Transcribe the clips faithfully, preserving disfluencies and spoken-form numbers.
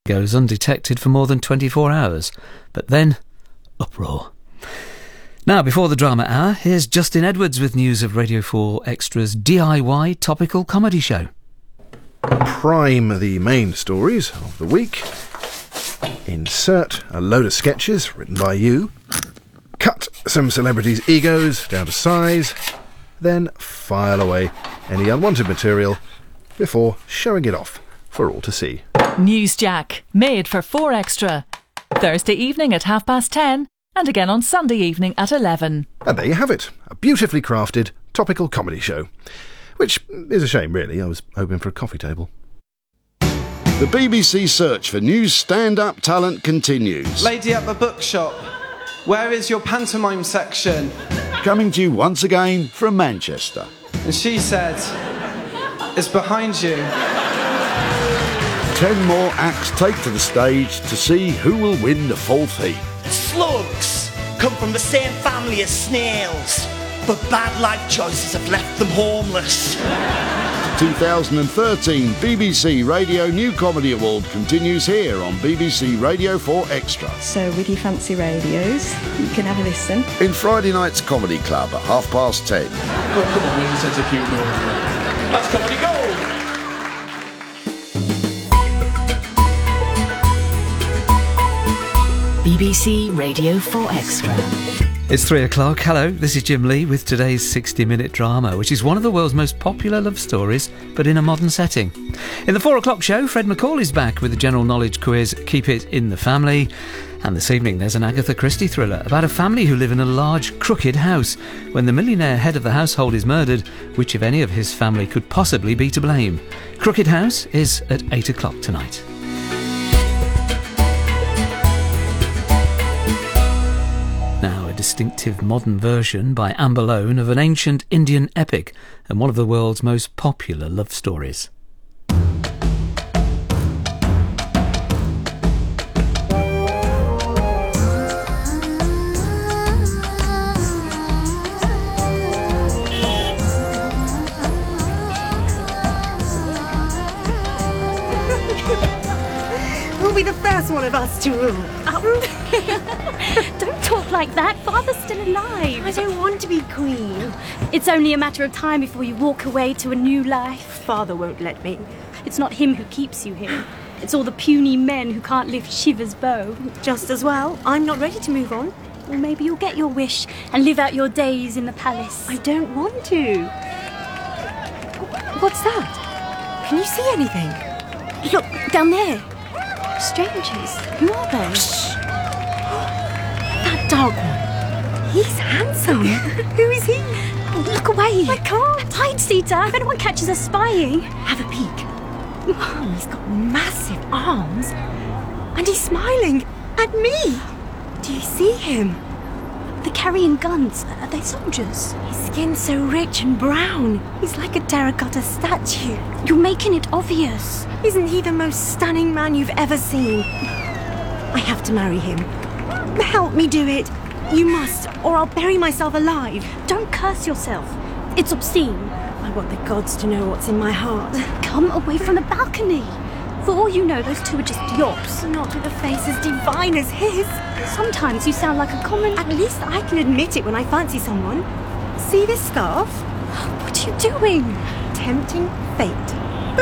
goes undetected for more than twenty-four hours. But then, uproar. Now, before the drama hour, here's Justin Edwards with news of Radio four Extra's D I Y topical comedy show. Prime the main stories of the week. Insert a load of sketches written by you. Cut some celebrities' egos down to size. Then file away any unwanted material before showing it off for all to see. Newsjack, made for four Extra. Thursday evening at half past ten and again on Sunday evening at eleven. And there you have it, a beautifully crafted topical comedy show. Which is a shame, really. I was hoping for a coffee table. The B B C search for new stand-up talent continues. Lady at the bookshop, where is your pantomime section? Coming to you once again from Manchester. And she said, it's behind you. Ten more acts take to the stage to see who will win the fourth heat. Slugs come from the same family as snails, but bad life choices have left them homeless. twenty thirteen B B C Radio New Comedy Award continues here on B B C Radio four Extra. So with your fancy radios, you can have a listen. In Friday night's Comedy Club at half past ten. Oh, come on, we're such a cute girl. That's Comedy Gold! B B C Radio four Extra. It's three o'clock. Hello, this is Jim Lee with today's sixty-minute drama, which is one of the world's most popular love stories, but in a modern setting. In the four o'clock show, Fred McCall is back with the general knowledge quiz, Keep It in the Family. And this evening, there's an Agatha Christie thriller about a family who live in a large, crooked house. When the millionaire head of the household is murdered, which, if any of his family, could possibly be to blame? Crooked House is at eight o'clock tonight. Now, a distinctive modern version by Anne Boleyn of an ancient Indian epic and one of the world's most popular love stories. Who'll be the first one of us to rule? Don't talk like that. Father's still alive. I don't want to be queen. It's only a matter of time before you walk away to a new life. Father won't let me. It's not him who keeps you here. It's all the puny men who can't lift Shiva's bow. Just as well. I'm not ready to move on. Or maybe you'll get your wish and live out your days in the palace. I don't want to. What's that? Can you see anything? Look, down there. Strangers. Who are they? Shh. That dark one. He's handsome. Who is he? Oh, look away. I can't. Hide, Sita. If anyone catches us spying. Have a peek. Oh, he's got massive arms. And he's smiling at me. Do you see him? They're carrying guns. Are they soldiers? His skin's so rich and brown. He's like a terracotta statue. You're making it obvious. Isn't he the most stunning man you've ever seen? I have to marry him. Help me do it. You must, or I'll bury myself alive. Don't curse yourself. It's obscene. I want the gods to know what's in my heart. Come away from the balcony. For all you know, those two are just yops. Not with a face as divine as his. Sometimes you sound like a common... At least I can admit it when I fancy someone. See this scarf? What are you doing? Tempting fate.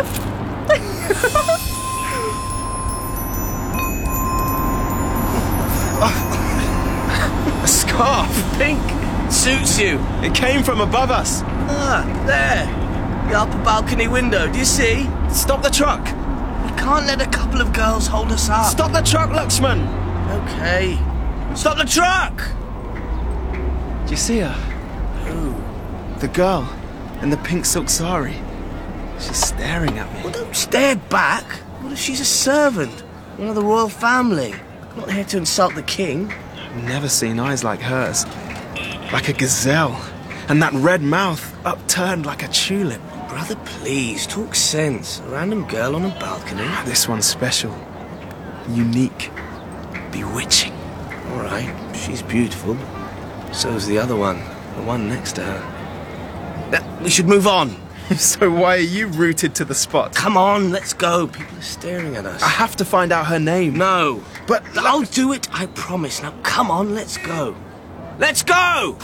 A scarf, pink, suits you. It came from above us. Ah, there. The upper balcony window, do you see? Stop the truck. We can't let a couple of girls hold us up. Stop the truck, Luxman. Okay. Stop the truck! Do you see her? Who? The girl in the pink silk sari. She's staring at me. Well, don't stare back. What if she's a servant? One of the royal family. I'm not here to insult the king. I've never seen eyes like hers. Like a gazelle. And that red mouth upturned like a tulip. Brother, please, talk sense. A random girl on a balcony. This one's special. Unique. Bewitching. All right, she's beautiful. So's the other one. The one next to her. We should move on. So why are you rooted to the spot? Come on, let's go. People are staring at us. I have to find out her name. No. But I'll do it, I promise. Now, come on, let's go. Let's go!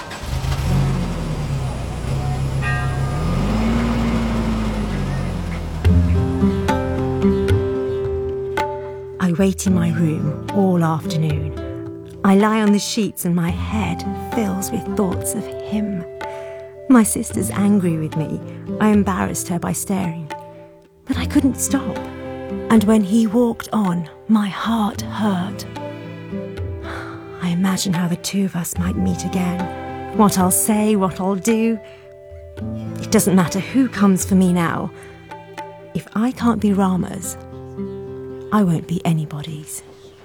I wait in my room all afternoon. I lie on the sheets and my head fills with thoughts of him. My sister's angry with me. I embarrassed her by staring. But I couldn't stop. And when he walked on, my heart hurt. I imagine how the two of us might meet again. What I'll say, what I'll do. It doesn't matter who comes for me now. If I can't be Rama's, I won't be anybody's.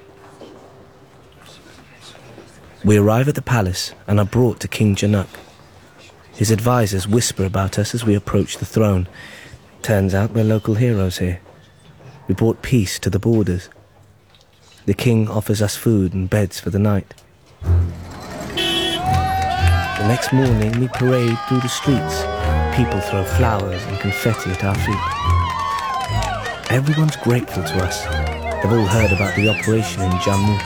We arrive at the palace and are brought to King Januk. His advisors whisper about us as we approach the throne. Turns out we're local heroes here. We brought peace to the borders. The king offers us food and beds for the night. The next morning we parade through the streets. People throw flowers and confetti at our feet. Everyone's grateful to us. They've all heard about the operation in Jammu.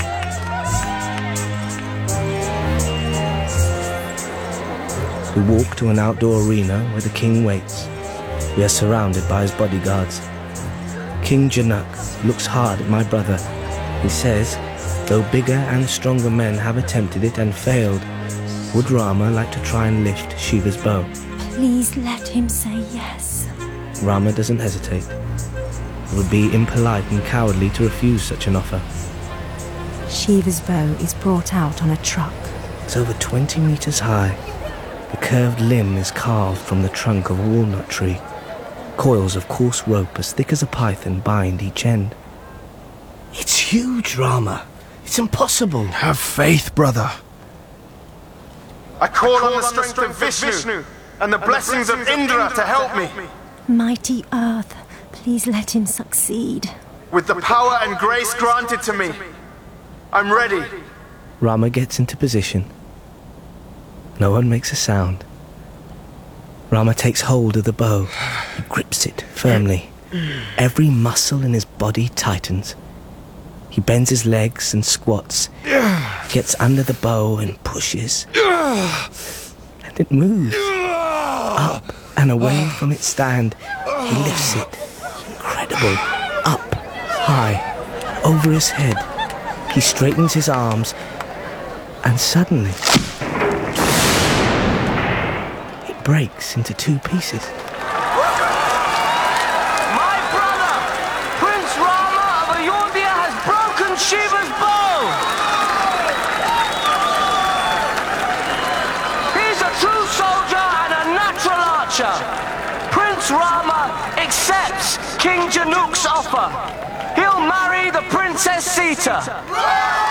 We walk to an outdoor arena where the king waits. We are surrounded by his bodyguards. King Januk looks hard at my brother. He says, though bigger and stronger men have attempted it and failed, would Rama like to try and lift Shiva's bow? Please let him say yes. Rama doesn't hesitate. It would be impolite and cowardly to refuse such an offer. Shiva's bow is brought out on a truck. It's over twenty meters high. The curved limb is carved from the trunk of a walnut tree. Coils of coarse rope as thick as a python bind each end. It's huge, Rama. It's impossible. Have faith, brother. I call, I call on the strength, on the strength of Vishnu, Vishnu and the and blessings, the blessings of Indra, Indra to help me. me. Mighty Earth, please let him succeed. With the power and grace granted to me, I'm ready. Rama gets into position. No one makes a sound. Rama takes hold of the bow. He grips it firmly. Every muscle in his body tightens. He bends his legs and squats. Gets under the bow and pushes. And it moves. Up and away from its stand. He lifts it. Incredible. Up, high, over his head. He straightens his arms. And suddenly, it breaks into two pieces. My brother, Prince Rama of Ayodhya, has broken Shiva's bow. He's a true soldier and a natural archer. Prince Rama accepts King Januk's offer. He'll marry the Princess Sita.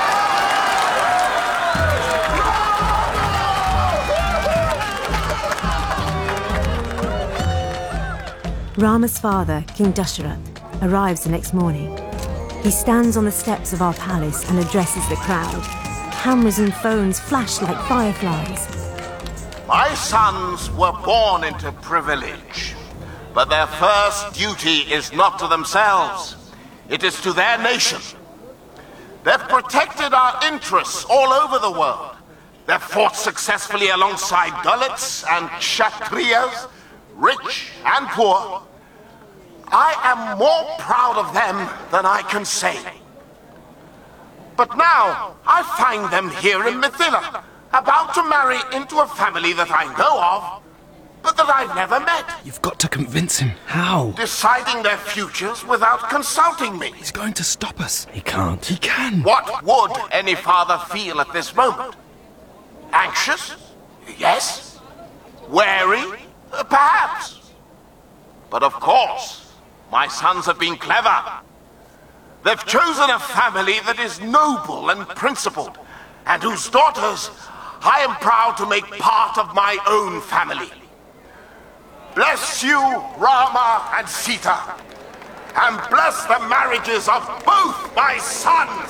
Rama's father, King Dasharath, arrives the next morning. He stands on the steps of our palace and addresses the crowd. Cameras and phones flash like fireflies. My sons were born into privilege, but their first duty is not to themselves. It is to their nation. They've protected our interests all over the world. They've fought successfully alongside Dalits and Kshatriyas, rich and poor. I am more proud of them than I can say. But now, I find them here in Mithila, about to marry into a family that I know of, but that I've never met. You've got to convince him. How? Deciding their futures without consulting me. He's going to stop us. He can't. He can. What would any father feel at this moment? Anxious? Yes. Wary? Perhaps. But of course, my sons have been clever. They've chosen a family that is noble and principled, and whose daughters I am proud to make part of my own family. Bless you, Rama and Sita, and bless the marriages of both my sons.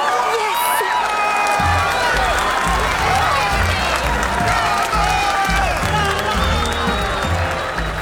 Yes.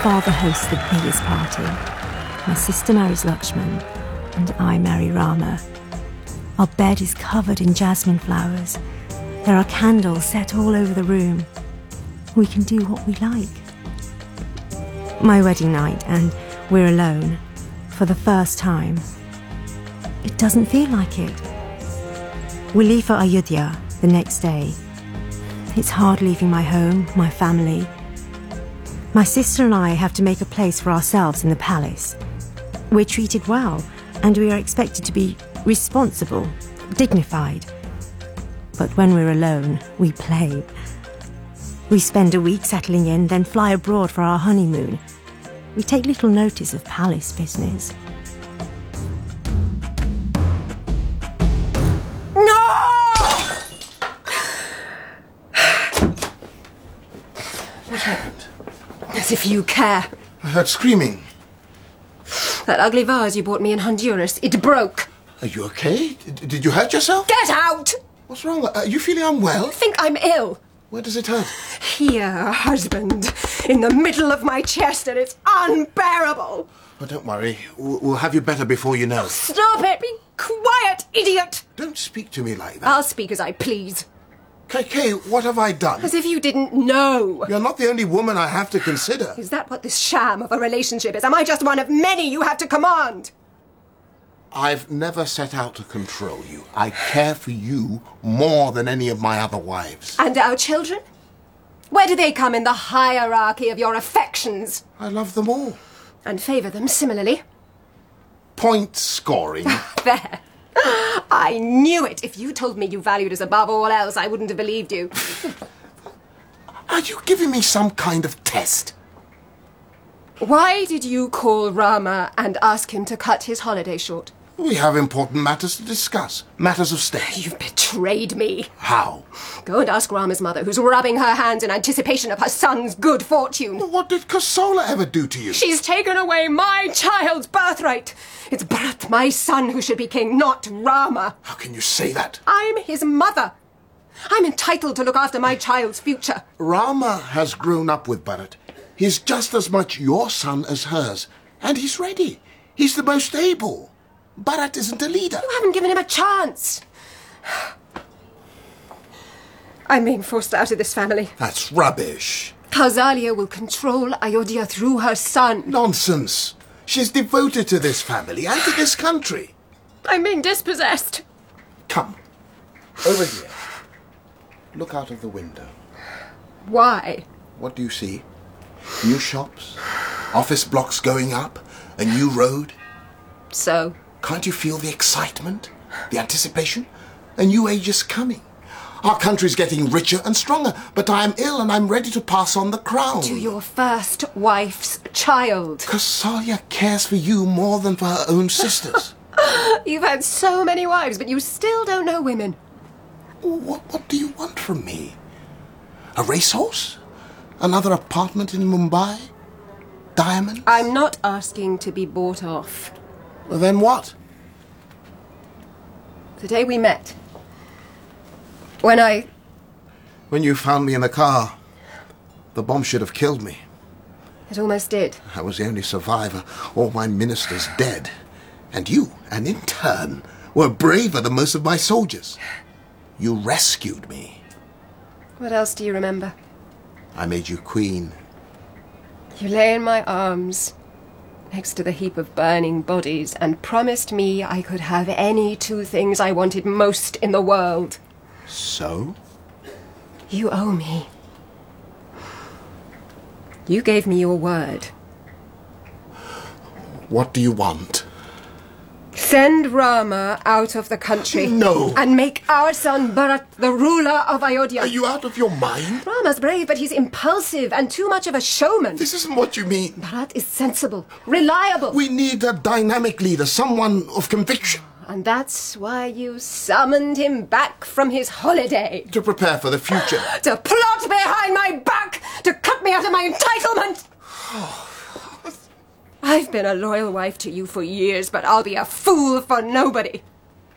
father hosts the biggest party. My sister marries Lakshman, and I marry Rama. Our bed is covered in jasmine flowers. There are candles set all over the room. We can do what we like. My wedding night, and we're alone, for the first time. It doesn't feel like it. We leave for Ayodhya the next day. It's hard leaving my home, my family. My sister and I have to make a place for ourselves in the palace. We're treated well, and we are expected to be responsible, dignified. But when we're alone, we play. We spend a week settling in, then fly abroad for our honeymoon. We take little notice of palace business. What happened? As if you care. I heard screaming. That ugly vase you bought me in Honduras, it broke. Are you okay? Did, did you hurt yourself? Get out! What's wrong? Are you feeling unwell? You think I'm ill? Where does it hurt? Here, husband. In the middle of my chest, and it's unbearable. Oh, don't worry. We'll we'll have you better before you know. Stop it! Be quiet, idiot! Don't speak to me like that. I'll speak as I please. K K, what have I done? As if you didn't know. You're not the only woman I have to consider. Is that what this sham of a relationship is? Am I just one of many you have to command? I've never set out to control you. I care for you more than any of my other wives. And our children? Where do they come in the hierarchy of your affections? I love them all. And favour them similarly? Point scoring. There. I knew it. If you told me you valued us above all else, I wouldn't have believed you. Are you giving me some kind of test? Why did you call Rama and ask him to cut his holiday short? We have important matters to discuss. Matters of state. You've betrayed me. How? Go and ask Rama's mother, who's rubbing her hands in anticipation of her son's good fortune. What did Kasola ever do to you? She's taken away my child's birthright. It's Bharat, my son, who should be king, not Rama. How can you say that? I'm his mother. I'm entitled to look after my child's future. Rama has grown up with Bharat. He's just as much your son as hers. And he's ready. He's the most able. Bharat isn't a leader. You haven't given him a chance. I'm being forced out of this family. That's rubbish. Kausalya will control Ayodhya through her son. Nonsense. She's devoted to this family and to this country. I'm being dispossessed. Come. Over here. Look out of the window. Why? What do you see? New shops, office blocks going up, a new road. So? Can't you feel the excitement, the anticipation? A new age is coming. Our country's getting richer and stronger, but I am ill and I'm ready to pass on the crown. To your first wife's child. Kausalya cares for you more than for her own sisters. You've had so many wives, but you still don't know women. What, what do you want from me? A racehorse? Another apartment in Mumbai? Diamonds? I'm not asking to be bought off. Well, then what? The day we met. When I... When you found me in the car. The bomb should have killed me. It almost did. I was the only survivor. All my ministers dead. And you, an intern, were braver than most of my soldiers. You rescued me. What else do you remember? I made you queen. You lay in my arms, next to the heap of burning bodies, and promised me I could have any two things I wanted most in the world. So? You owe me. You gave me your word. What do you want? Send Rama out of the country. No. And make our son Bharat the ruler of Ayodhya. Are you out of your mind? Rama's brave, but he's impulsive and too much of a showman. This isn't what you mean. Bharat is sensible, reliable. We need a dynamic leader, someone of conviction. And that's why you summoned him back from his holiday. To prepare for the future. To plot behind my back, to cut me out of my entitlement. I've been a loyal wife to you for years, but I'll be a fool for nobody.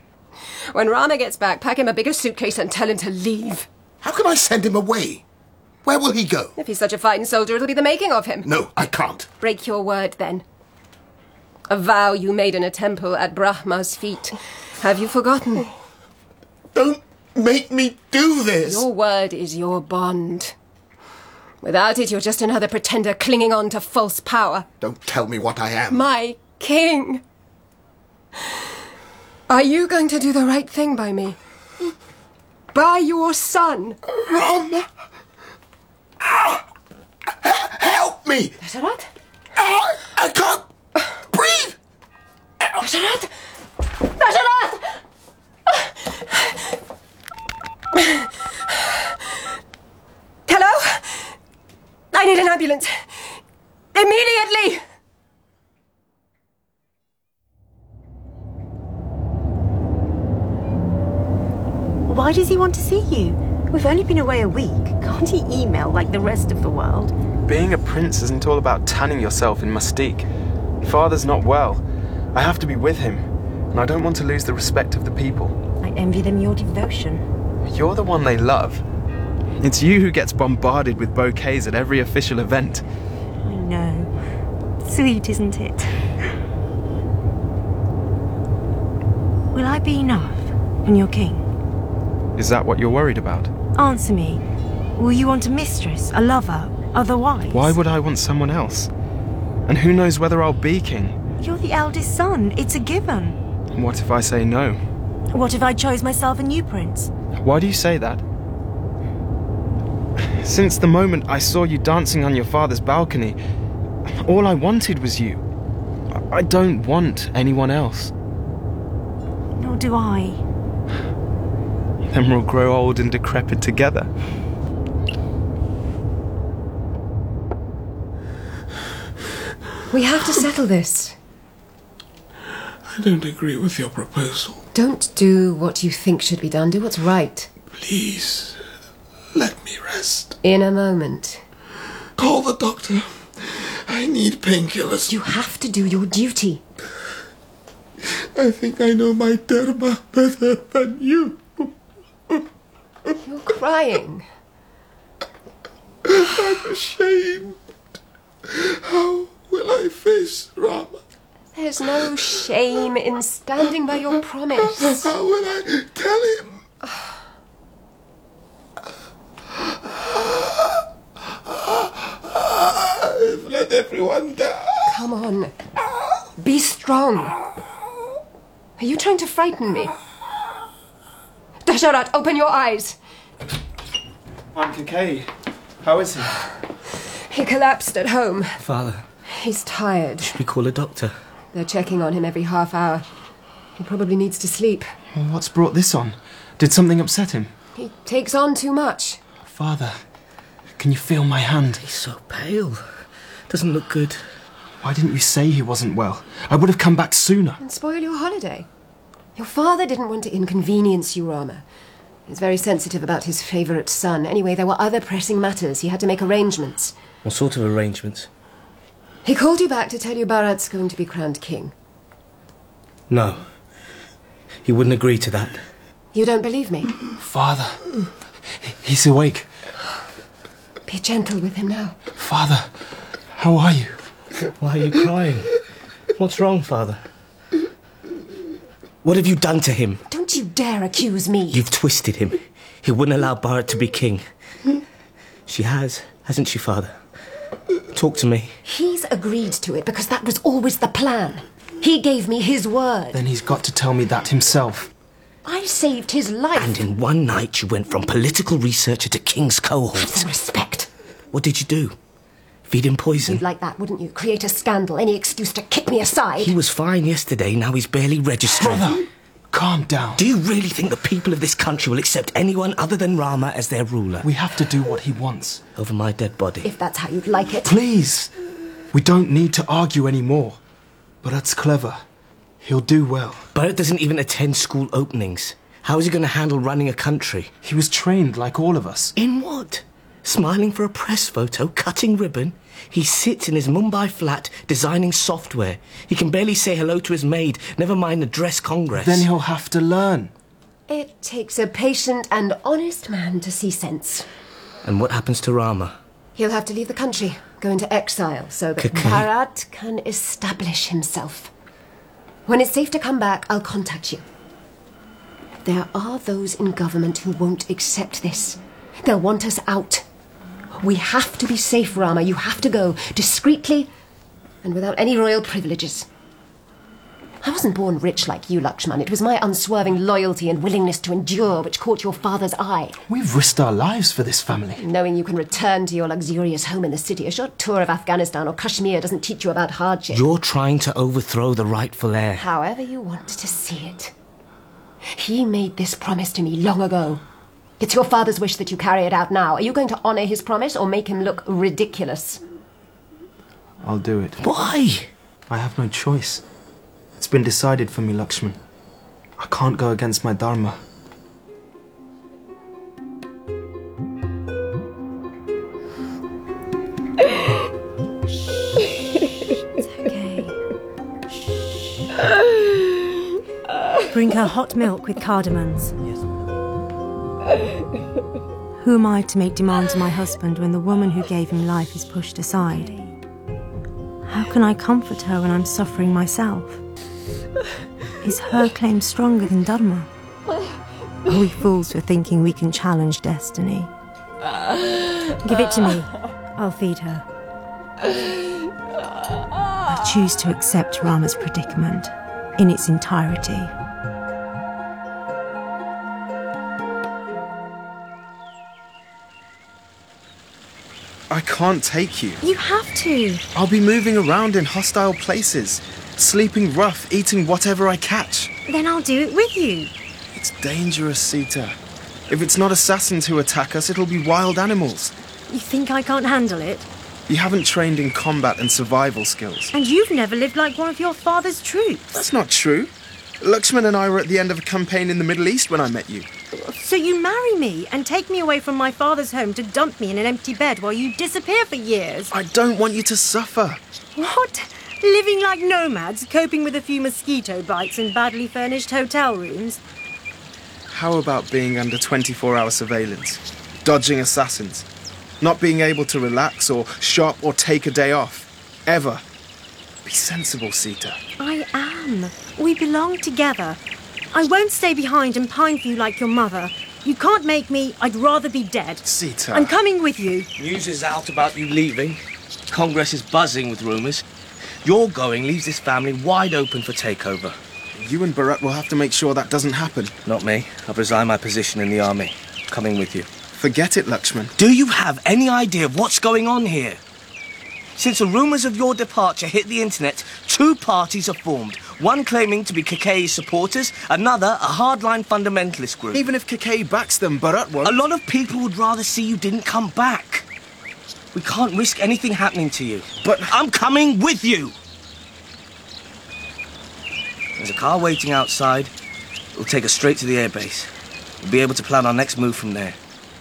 When Rama gets back, pack him a bigger suitcase and tell him to leave. How can I send him away? Where will he go? If he's such a fine soldier, it'll be the making of him. No, I can't. Break your word, then. A vow you made in a temple at Brahma's feet. Have you forgotten? Don't make me do this! Your word is your bond. Without it, you're just another pretender clinging on to false power. Don't tell me what I am. My king! Are you going to do the right thing by me? By your son? Rama! Help me! Dasharat? I can't breathe! Dasharat! Dasharat! Hello? I need an ambulance. Immediately! Why does he want to see you? We've only been away a week. Can't he email like the rest of the world? Being a prince isn't all about tanning yourself in Mustique. Father's not well. I have to be with him, and I don't want to lose the respect of the people. I envy them your devotion. You're the one they love. It's you who gets bombarded with bouquets at every official event. I know. Sweet, isn't it? Will I be enough when you're king? Is that what you're worried about? Answer me. Will you want a mistress, a lover, otherwise? Why would I want someone else? And who knows whether I'll be king? You're the eldest son. It's a given. And what if I say no? What if I chose myself a new prince? Why do you say that? Since the moment I saw you dancing on your father's balcony, all I wanted was you. I don't want anyone else. Nor do I. Then we'll grow old and decrepit together. We have to settle this. I don't agree with your proposal. Don't do what you think should be done. Do what's right. Please, let me rest. In a moment. Call the doctor. I need painkillers. You have to do your duty. I think I know my dharma better than you. You're crying. I'm ashamed. How will I face Rama? There's no shame in standing by your promise. How will I tell him? I've let everyone down. Come on. Be strong. Are you trying to frighten me? Dasharat, open your eyes. I'm Kincaid. How is he? He collapsed at home. Father. He's tired. Should we call a doctor? They're checking on him every half hour. He probably needs to sleep. Well, what's brought this on? Did something upset him? He takes on too much. Father, can you feel my hand? He's so pale. Doesn't look good. Why didn't you say he wasn't well? I would have come back sooner. And spoil your holiday. Your father didn't want to inconvenience you, Rama. He's very sensitive about his favourite son. Anyway, there were other pressing matters. He had to make arrangements. What sort of arrangements? He called you back to tell you Bharat's going to be crowned king. No. He wouldn't agree to that. You don't believe me? Father, he's awake. Be gentle with him now. Father, how are you? Why are you crying? What's wrong, Father? What have you done to him? Don't you dare accuse me. You've twisted him. He wouldn't allow Bharat to be king. She has, hasn't she, Father? Talk to me. He's agreed to it because that was always the plan. He gave me his word. Then he's got to tell me that himself. I saved his life. And in one night you went from political researcher to king's cohort. Have some respect. What did you do? Feed him poison? You'd like that, wouldn't you? Create a scandal, any excuse to kick me aside. He was fine yesterday, now he's barely registering. Brother, calm down. Do you really think the people of this country will accept anyone other than Rama as their ruler? We have to do what he wants. Over my dead body. If that's how you'd like it. Please! We don't need to argue anymore. Bharat's clever. He'll do well. Bharat doesn't even attend school openings. How is he going to handle running a country? He was trained like all of us. In what? Smiling for a press photo, cutting ribbon? He sits in his Mumbai flat designing software. He can barely say hello to his maid, never mind address Congress. Then he'll have to learn. It takes a patient and honest man to see sense. And what happens to Rama? He'll have to leave the country, go into exile, so that Kekay. Bharat can establish himself. When it's safe to come back, I'll contact you. There are those in government who won't accept this. They'll want us out. We have to be safe, Rama. You have to go discreetly and without any royal privileges. I wasn't born rich like you, Lakshman. It was my unswerving loyalty and willingness to endure which caught your father's eye. We've risked our lives for this family. Knowing you can return to your luxurious home in the city, a short tour of Afghanistan or Kashmir doesn't teach you about hardship. You're trying to overthrow the rightful heir. However you want to see it. He made this promise to me long ago. It's your father's wish that you carry it out now. Are you going to honour his promise or make him look ridiculous? I'll do it. Why? I have no choice. It's been decided for me, Lakshman. I can't go against my dharma. It's okay. Bring her hot milk with cardamoms. Yes. Who am I to make demands on my husband when the woman who gave him life is pushed aside? How can I comfort her when I'm suffering myself? Is her claim stronger than Dharma? Are we fools for thinking we can challenge destiny? Give it to me. I'll feed her. I choose to accept Rama's predicament in its entirety. I can't take you. You have to. I'll be moving around in hostile places, sleeping rough, eating whatever I catch. Then I'll do it with you. It's dangerous, Sita. If it's not assassins who attack us, it'll be wild animals. You think I can't handle it? You haven't trained in combat and survival skills. And you've never lived like one of your father's troops. That's not true. Lakshman and I were at the end of a campaign in the Middle East when I met you. So you marry me and take me away from my father's home to dump me in an empty bed while you disappear for years. I don't want you to suffer. What? Living like nomads, coping with a few mosquito bites in badly furnished hotel rooms? How about being under twenty-four hour surveillance, dodging assassins, not being able to relax or shop or take a day off, ever? Be sensible, Sita. I am. We belong together. I won't stay behind and pine for you like your mother. You can't make me. I'd rather be dead. Sita. I'm coming with you. News is out about you leaving. Congress is buzzing with rumours. Your going leaves this family wide open for takeover. You and Bharat will have to make sure that doesn't happen. Not me. I've resigned my position in the army. Coming with you. Forget it, Lakshman. Do you have any idea of what's going on here? Since the rumours of your departure hit the internet, two parties are formed. One claiming to be Kekay's supporters, another a hardline fundamentalist group. Even if Kekay backs them, Bharat won't. A lot of people would rather see you didn't come back. We can't risk anything happening to you. But I'm coming with you. There's a car waiting outside. It'll take us straight to the airbase. We'll be able to plan our next move from there.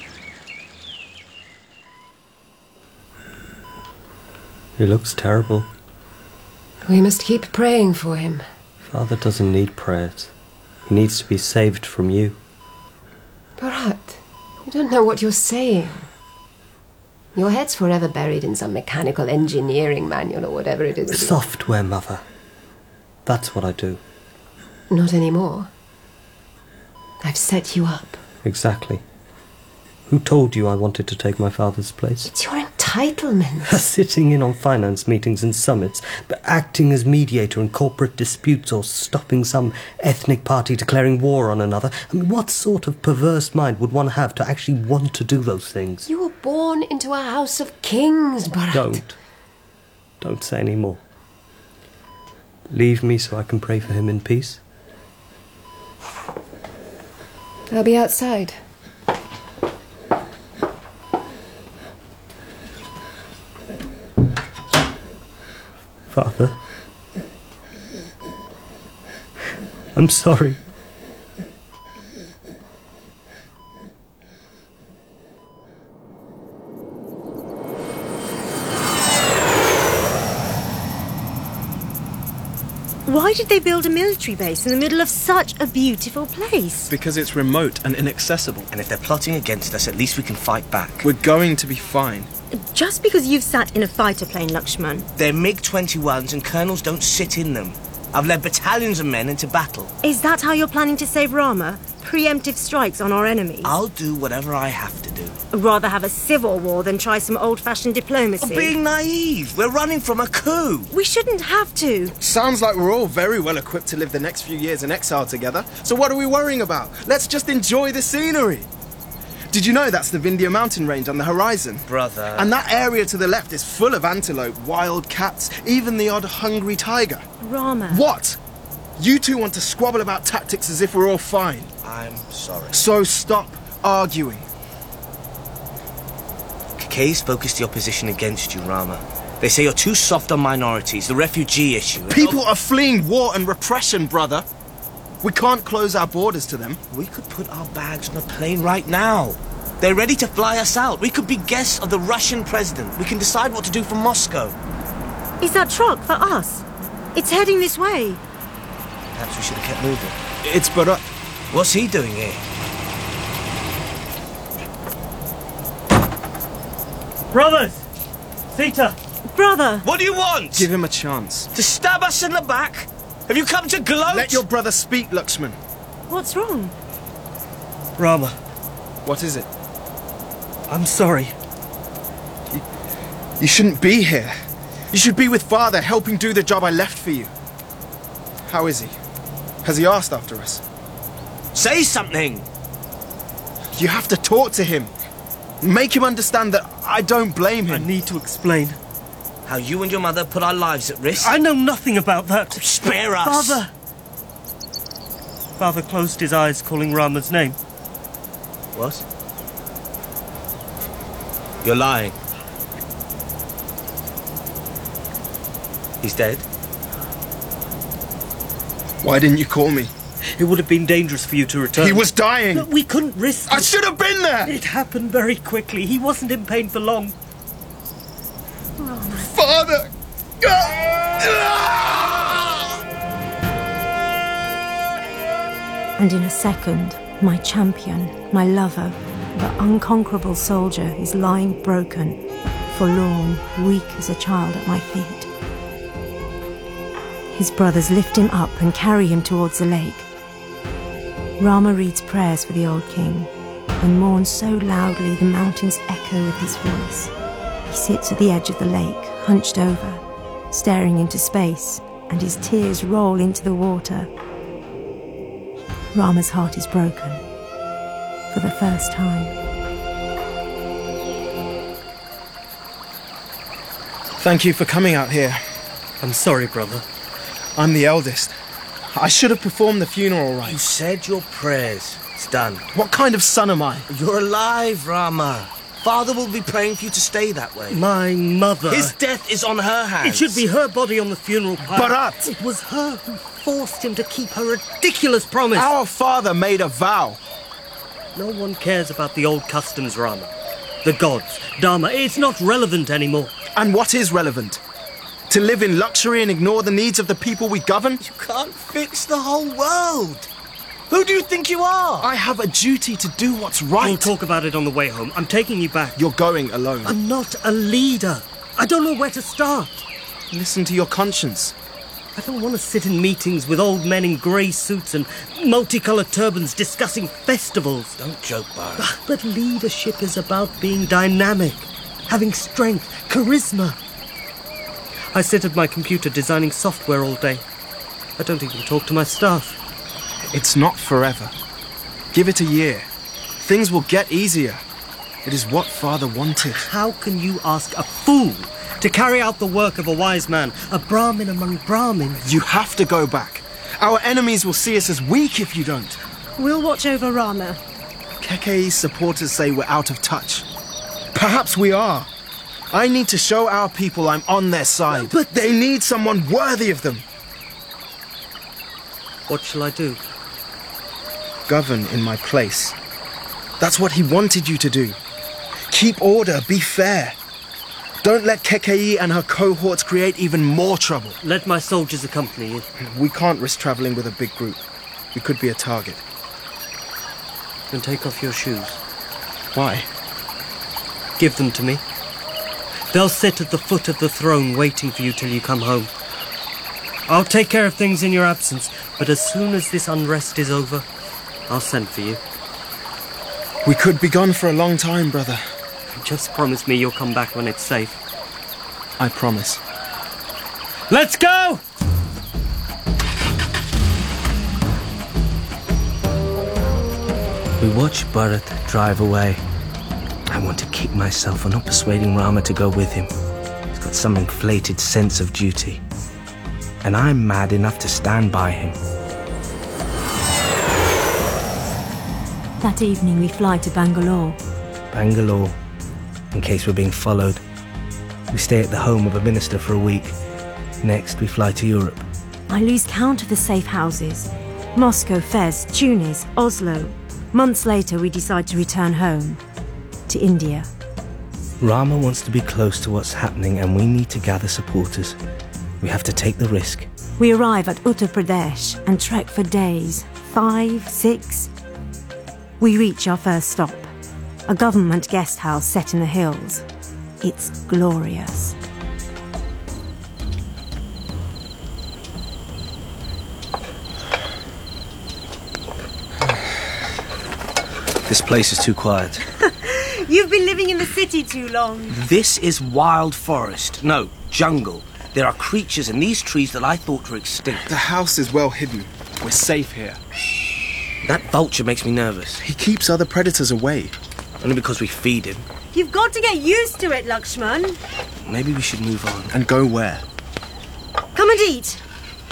He looks terrible. We must keep praying for him. Father doesn't need prayers. He needs to be saved from you. Bharat, you don't know what you're saying. Your head's forever buried in some mechanical engineering manual or whatever it is. Software, Mother. That's what I do. Not anymore. I've set you up. Exactly. Who told you I wanted to take my father's place? It's your entitlement. Sitting in on finance meetings and summits, but acting as mediator in corporate disputes or stopping some ethnic party declaring war on another. I mean, what sort of perverse mind would one have to actually want to do those things? You were born into a house of kings, Bharat. Don't. Don't say any more. Leave me so I can pray for him in peace. I'll be outside. Father, I'm sorry. Why Why did they build a military base in the middle of such a beautiful place? Because it's remote and inaccessible. And if they're plotting against us, at least we can fight back. We're going to be fine. Just because you've sat in a fighter plane, Lakshman. They're MiG twenty-ones and colonels don't sit in them. I've led battalions of men into battle. Is that how you're planning to save Rama? Preemptive strikes on our enemies? I'll do whatever I have to do. Rather have a civil war than try some old-fashioned diplomacy. I'm being naive. We're running from a coup. We shouldn't have to. Sounds like we're all very well equipped to live the next few years in exile together. So what are we worrying about? Let's just enjoy the scenery. Did you know that's the Vindhya mountain range on the horizon? Brother. And that area to the left is full of antelope, wild cats, even the odd hungry tiger. Rama. What? You two want to squabble about tactics as if we're all fine. I'm sorry. So stop arguing. Kakay's focused the opposition against you, Rama. They say you're too soft on minorities, the refugee issue. People are fleeing war and repression, brother. We can't close our borders to them. We could put our bags on a plane right now. They're ready to fly us out. We could be guests of the Russian president. We can decide what to do from Moscow. Is that truck for us? It's heading this way. Perhaps we should have kept moving. It's Bharat. What's he doing here? Brothers! Sita! Brother! What do you want? Give him a chance. To stab us in the back? Have you come to gloat? Let your brother speak, Lakshman. What's wrong? Rama. What is it? I'm sorry. You, you shouldn't be here. You should be with Father, helping do the job I left for you. How is he? Has he asked after us? Say something! You have to talk to him. Make him understand that I don't blame him. I need to explain. How you and your mother put our lives at risk? I know nothing about that. Spare us! Father! Father closed his eyes, calling Rama's name. What? You're lying. He's dead? Why didn't you call me? It would have been dangerous for you to return. He was dying! But we couldn't risk it. I should have been there! It happened very quickly. He wasn't in pain for long. Father! And in a second, my champion, my lover, the unconquerable soldier is lying broken, forlorn, weak as a child at my feet. His brothers lift him up and carry him towards the lake. Rama reads prayers for the old king and mourns so loudly the mountains echo with his voice. He sits at the edge of the lake, hunched over, staring into space, and his tears roll into the water. Rama's heart is broken for the first time. Thank you for coming out here. I'm sorry, brother. I'm the eldest. I should have performed the funeral rites. You said your prayers. It's done. What kind of son am I? You're alive, Rama. Father will be praying for you to stay that way. My mother... His death is on her hands. It should be her body on the funeral pyre. Bharat! It was her who forced him to keep her ridiculous promise. Our father made a vow. No one cares about the old customs, Rama. The gods, Dharma, it's not relevant anymore. And what is relevant? To live in luxury and ignore the needs of the people we govern? You can't fix the whole world. Who do you think you are? I have a duty to do what's right. We'll talk about it on the way home. I'm taking you back. You're going alone. I'm not a leader. I don't know where to start. Listen to your conscience. I don't want to sit in meetings with old men in grey suits and multicoloured turbans discussing festivals. Don't joke, Bharat. But leadership is about being dynamic, having strength, charisma. I sit at my computer designing software all day. I don't even talk to my staff. It's not forever. Give it a year. Things will get easier. It is what Father wanted. How can you ask a fool to carry out the work of a wise man, a Brahmin among Brahmins? You have to go back. Our enemies will see us as weak if you don't. We'll watch over Rama. Kakay's supporters say we're out of touch. Perhaps we are. I need to show our people I'm on their side. But they need someone worthy of them. What shall I do? Govern in my place. That's what he wanted you to do. Keep order, be fair. Don't let Kekei and her cohorts create even more trouble. Let my soldiers accompany you. We can't risk travelling with a big group. We could be a target. Then take off your shoes. Why? Give them to me. They'll sit at the foot of the throne waiting for you till you come home. I'll take care of things in your absence, but as soon as this unrest is over, I'll send for you. We could be gone for a long time, brother. Just promise me you'll come back when it's safe. I promise. Let's go! We watch Bharat drive away. I want to kick myself for not persuading Rama to go with him. He's got some inflated sense of duty. And I'm mad enough to stand by him. That evening we fly to Bangalore. Bangalore, in case we're being followed. We stay at the home of a minister for a week. Next, we fly to Europe. I lose count of the safe houses. Moscow, Fez, Tunis, Oslo. Months later, we decide to return home. To India. Rama wants to be close to what's happening and we need to gather supporters. We have to take the risk. We arrive at Uttar Pradesh and trek for days. Five, six. We reach our first stop. A government guest house set in the hills. It's glorious. This place is too quiet. You've been living in the city too long. This is wild forest. No, jungle. There are creatures in these trees that I thought were extinct. The house is well hidden. We're safe here. That vulture makes me nervous. He keeps other predators away. Only because we feed him. You've got to get used to it, Lakshman. Maybe we should move on. And go where? Come and eat.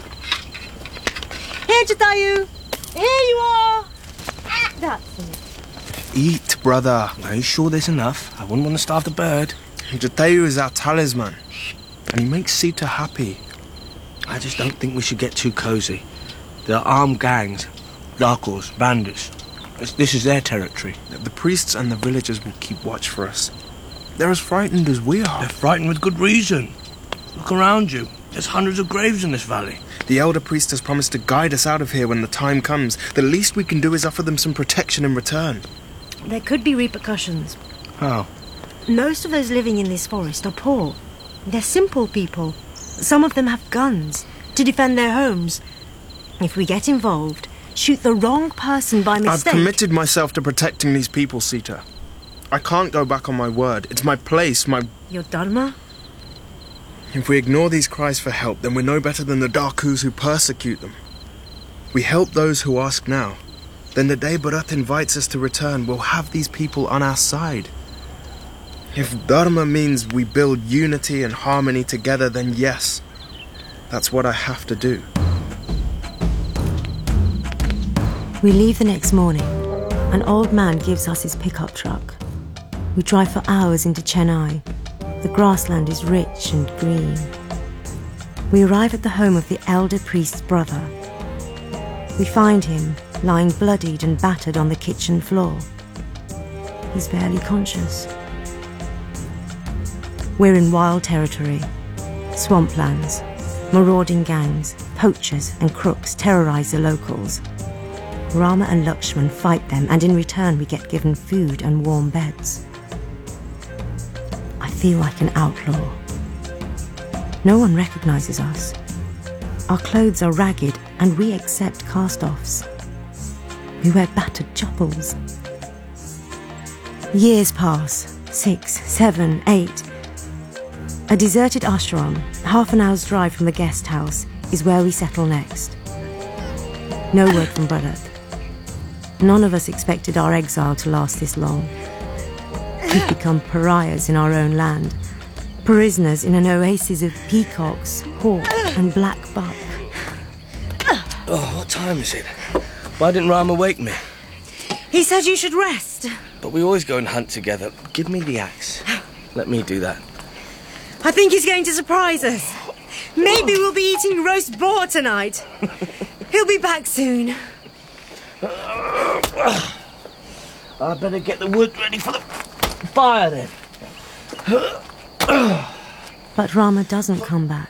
Here, Jatayu. Here you are. That's it. Eat, brother. Are you sure there's enough? I wouldn't want to starve the bird. Jatayu is our talisman. And he makes Sita happy. I just don't think we should get too cozy. There are armed gangs, Darkos, bandits. This, this is their territory. The priests and the villagers will keep watch for us. They're as frightened as we are. They're frightened with good reason. Look around you. There's hundreds of graves in this valley. The elder priest has promised to guide us out of here when the time comes. The least we can do is offer them some protection in return. There could be repercussions. How? Most of those living in this forest are poor. They're simple people. Some of them have guns to defend their homes. If we get involved, shoot the wrong person by mistake... I've committed myself to protecting these people, Sita. I can't go back on my word. It's my place, my... Your dharma? If we ignore these cries for help, then we're no better than the Darkus who persecute them. We help those who ask now. Then the day Bharat invites us to return, we'll have these people on our side. If dharma means we build unity and harmony together, then yes, that's what I have to do. We leave the next morning. An old man gives us his pickup truck. We drive for hours into Chennai. The grassland is rich and green. We arrive at the home of the elder priest's brother. We find him lying bloodied and battered on the kitchen floor. He's barely conscious. We're in wild territory. Swamplands, marauding gangs, poachers and crooks terrorize the locals. Rama and Lakshman fight them, and in return we get given food and warm beds. I feel like an outlaw. No one recognizes us. Our clothes are ragged and we accept cast-offs. We wear battered chopples. Years pass. Six, seven, eight. A deserted ashram, half an hour's drive from the guest house, is where we settle next. No word from Bharat. None of us expected our exile to last this long. We've become pariahs in our own land, prisoners in an oasis of peacocks, hawk and black buck. Oh, what time is it? Why didn't Rama wake me? He said you should rest. But we always go and hunt together. Give me the axe. Let me do that. I think he's going to surprise us. Maybe we'll be eating roast boar tonight. He'll be back soon. I better get the wood ready for the fire then. But Rama doesn't come back.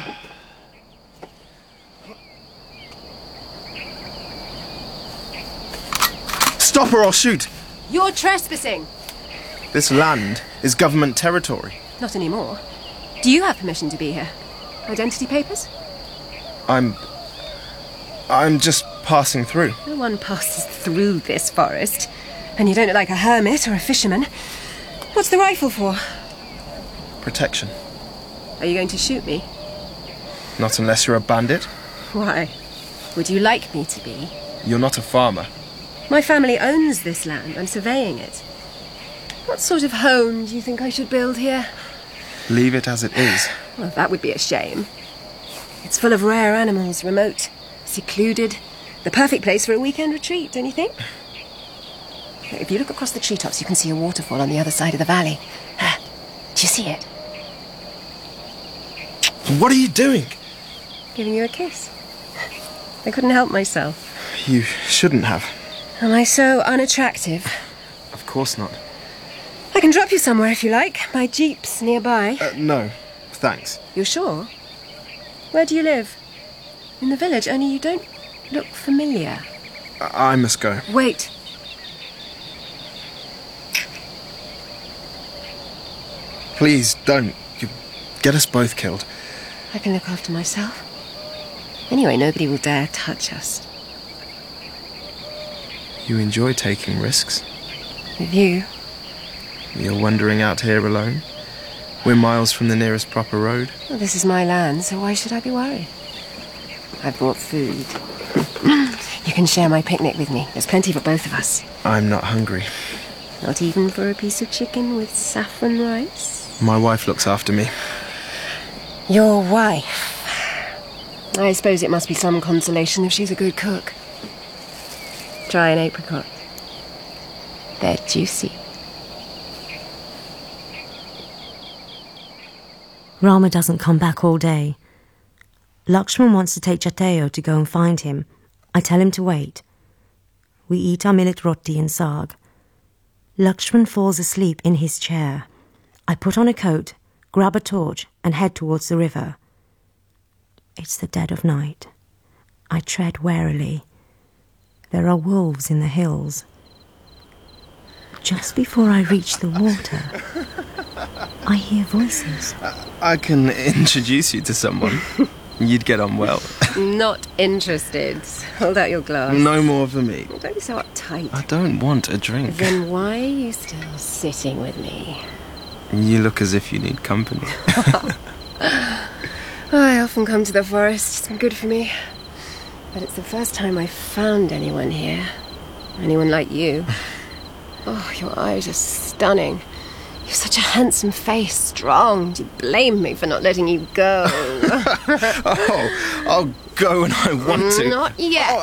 Stop or I'll shoot! You're trespassing! This land is government territory. Not anymore. Do you have permission to be here? Identity papers? I'm... I'm just passing through. No one passes through this forest. And you don't look like a hermit or a fisherman. What's the rifle for? Protection. Are you going to shoot me? Not unless you're a bandit. Why? Would you like me to be? You're not a farmer. My family owns this land. I'm surveying it. What sort of home do you think I should build here? Leave it as it is. Well, that would be a shame. It's full of rare animals, remote, secluded. The perfect place for a weekend retreat, don't you think? If you look across the treetops, you can see a waterfall on the other side of the valley. Ah, do you see it? What are you doing? Giving you a kiss. I couldn't help myself. You shouldn't have. Am I so unattractive? Of course not. I can drop you somewhere if you like. My jeep's nearby. Uh, no, thanks. You're sure? Where do you live? In the village, only you don't look familiar. I, I must go. Wait. Please, don't. You get us both killed. I can look after myself. Anyway, nobody will dare touch us. You enjoy taking risks. With you? You're wandering out here alone. We're miles from the nearest proper road. Well, this is my land, so why should I be worried? I brought food. You can share my picnic with me. There's plenty for both of us. I'm not hungry. Not even for a piece of chicken with saffron rice? My wife looks after me. Your wife? I suppose it must be some consolation if she's a good cook. Try an apricot. They're juicy. Rama doesn't come back all day. Lakshman wants to take Jatayu to go and find him. I tell him to wait. We eat our millet roti and saag. Lakshman falls asleep in his chair. I put on a coat, grab a torch, and head towards the river. It's the dead of night. I tread warily. There are wolves in the hills. Just before I reach the water, I hear voices. I can introduce you to someone. You'd get on well. Not interested. Hold out your glass. No more for me. Don't be so uptight. I don't want a drink. Then why are you still sitting with me? You look as if you need company. I often come to the forest. It's been good for me. But it's the first time I've found anyone here. Anyone like you. Oh, your eyes are stunning. You've such a handsome face, strong. Do you blame me for not letting you go? Oh, I'll go when I want to. Not yet.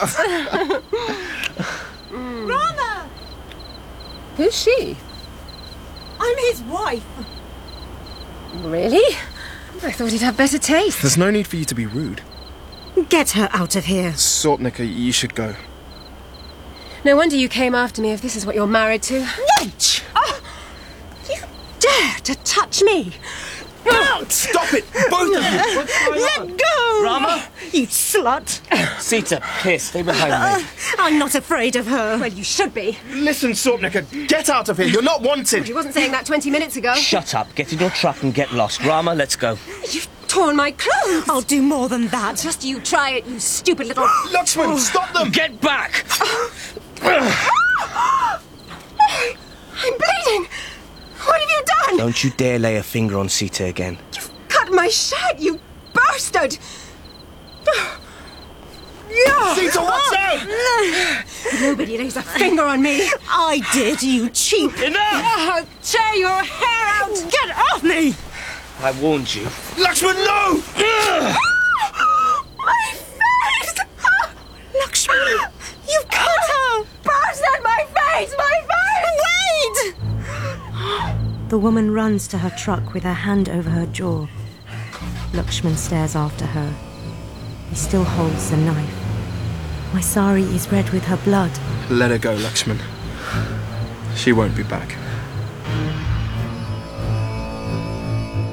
Mm. Rama! Who's she? I'm his wife. Really? I thought he'd have better taste. There's no need for you to be rude. Get her out of here. Sortnica, you should go. No wonder you came after me if this is what you're married to. Wench! Oh, you dare to touch me! Out! Stop it, both of you! Let go! Rama? You slut! Sita, here, stay behind Uh, me. I'm not afraid of her. Well, you should be. Listen, Sortnica, get out of here. You're not wanted. He wasn't saying that twenty minutes ago. Shut up, get in your truck and get lost. Rama, let's go. You've torn my clothes. I'll do more than that. Just you try it, you stupid little... Lakshman, oh. Stop them! Get back! I'm bleeding. What have you done? Don't you dare lay a finger on Sita again. You've cut my shirt, you bastard! Yeah. Sita, watch out! Nobody lays a finger on me. I did, you cheap. Enough! I'll tear your hair out. Get off me! I warned you. Lakshman, no! My face! Lakshman, you've cut her! Bastard, my face! My face! Wait! The woman runs to her truck with her hand over her jaw. Lakshman stares after her. He still holds the knife. My sari is red with her blood. Let her go, Lakshman. She won't be back.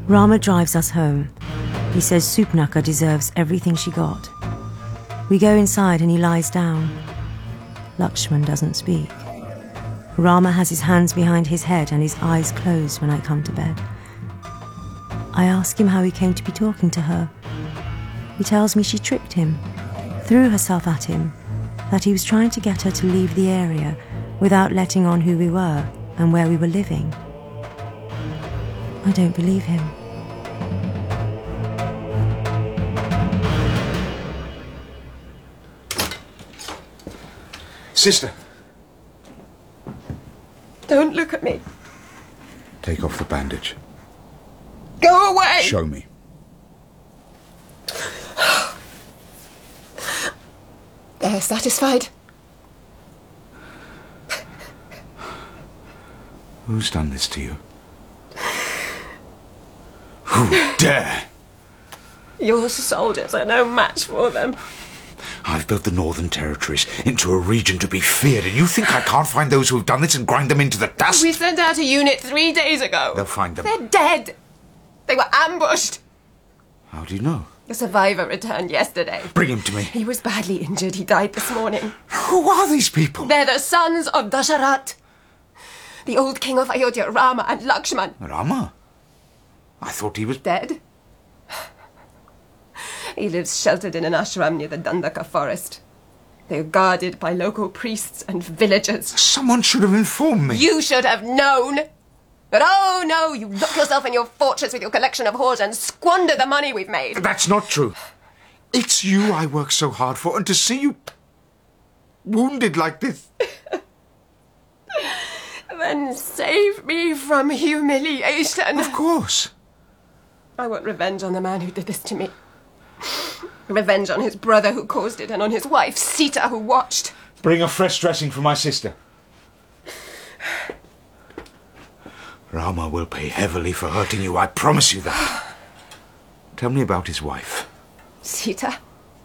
Rama drives us home. He says Supnaka deserves everything she got. We go inside and he lies down. Lakshman doesn't speak. Rama has his hands behind his head and his eyes closed when I come to bed. I ask him how he came to be talking to her. He tells me she tricked him, threw herself at him, that he was trying to get her to leave the area without letting on who we were and where we were living. I don't believe him. Sister, Don't look at me. take off the bandage. Go away! Show me. They're satisfied. Who's done this to you? Who dare? Your soldiers are no match for them. I've built the Northern Territories into a region to be feared, and you think I can't find those who've done this and grind them into the dust? We sent out a unit three days ago. They'll find them. They're dead. They were ambushed. How do you know? The survivor returned yesterday. Bring him to me. He was badly injured. He died this morning. Who are these people? They're the sons of Dasharat, the old king of Ayodhya, Rama and Lakshman. Rama? I thought he was... Dead? He lives sheltered in an ashram near the Dandaka forest. They are guarded by local priests and villagers. Someone should have informed me. You should have known. But oh no, you lock yourself in your fortress with your collection of whores and squander the money we've made. That's not true. It's you I work so hard for, and to see you wounded like this... Then save me from humiliation. Of course. I want revenge on the man who did this to me. Revenge on his brother who caused it, and on his wife, Sita, who watched. Bring a fresh dressing for my sister. Rama will pay heavily for hurting you, I promise you that. Tell me about his wife. Sita?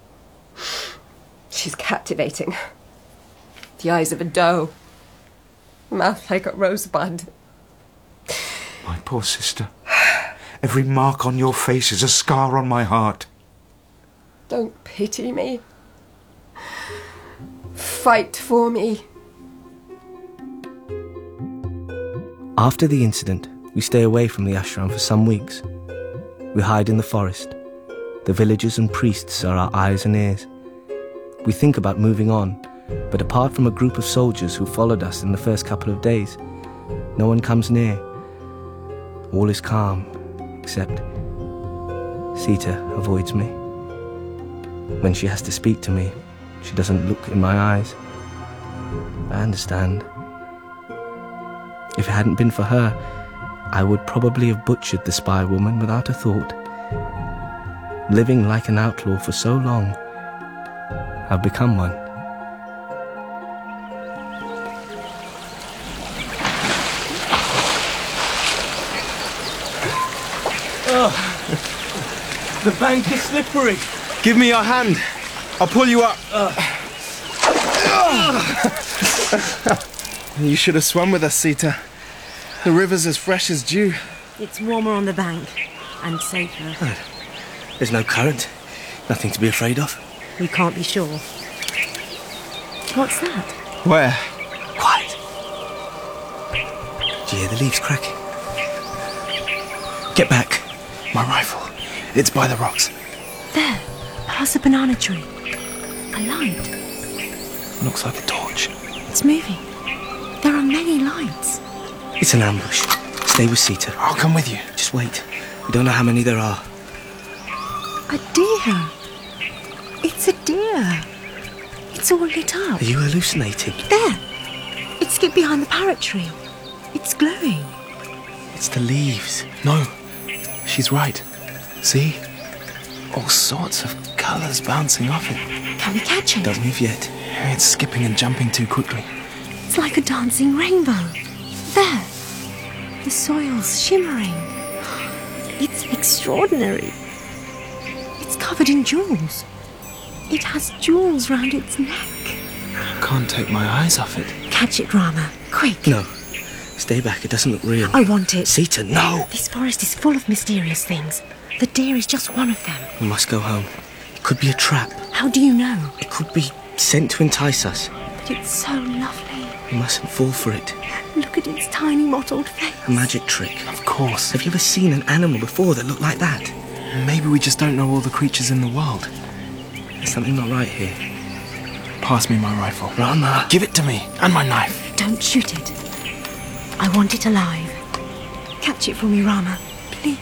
She's captivating. The eyes of a doe. Mouth like a rosebud. My poor sister. Every mark on your face is a scar on my heart. Don't pity me. Fight for me. After the incident, we stay away from the ashram for some weeks. We hide in the forest. The villagers and priests are our eyes and ears. We think about moving on, but apart from a group of soldiers who followed us in the first couple of days, no one comes near. All is calm, except Sita avoids me. When she has to speak to me, she doesn't look in my eyes. I understand. If it hadn't been for her, I would probably have butchered the spy woman without a thought. Living like an outlaw for so long, I've become one. Oh, the bank is slippery. Give me your hand. I'll pull you up. Uh. You should have swum with us, Sita. The river's as fresh as dew. It's warmer on the bank and safer. Oh, there's no current. Nothing to be afraid of. We can't be sure. What's that? Where? Quiet. Do you hear the leaves cracking? Get back. My rifle. It's by the rocks. There, past the banana tree. A light. Looks like a torch. It's moving. There are many lights. It's an ambush. Stay with Sita. I'll come with you. Just wait. We don't know how many there are. A deer. It's a deer. It's all lit up. Are you hallucinating? There. It skipped behind the parrot tree. It's glowing. It's the leaves. No, she's right. See? All sorts of colours bouncing off it. Can we catch it? Doesn't move yet. It's skipping and jumping too quickly. It's like a dancing rainbow. There. The soil's shimmering. It's extraordinary. It's covered in jewels. It has jewels round its neck. I can't take my eyes off it. Catch it, Rama. Quick. No. Stay back, it doesn't look real. I want it. Sita, no! This forest is full of mysterious things. The deer is just one of them. We must go home. It could be a trap. How do you know? It could be sent to entice us. But it's so lovely. We mustn't fall for it. Look at its tiny mottled face. A magic trick. Of course. Have you ever seen an animal before that looked like that? Maybe we just don't know all the creatures in the world. There's something not right here. Pass me my rifle. Rama! Give it to me, and my knife. Don't shoot it. I want it alive. Catch it for me, Rama. Please.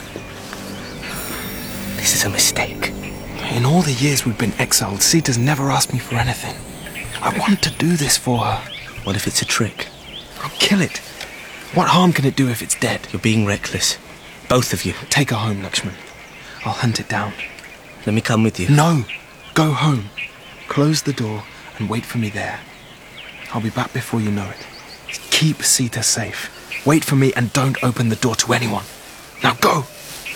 This is a mistake. In all the years we've been exiled, Sita's never asked me for anything. I want to do this for her. What if it's a trick? I'll kill it. What harm can it do if it's dead? You're being reckless. Both of you. Take her home, Lakshman. I'll hunt it down. Let me come with you. No! Go home. Close the door and wait for me there. I'll be back before you know it. Keep Sita safe. Wait for me and don't open the door to anyone. Now go!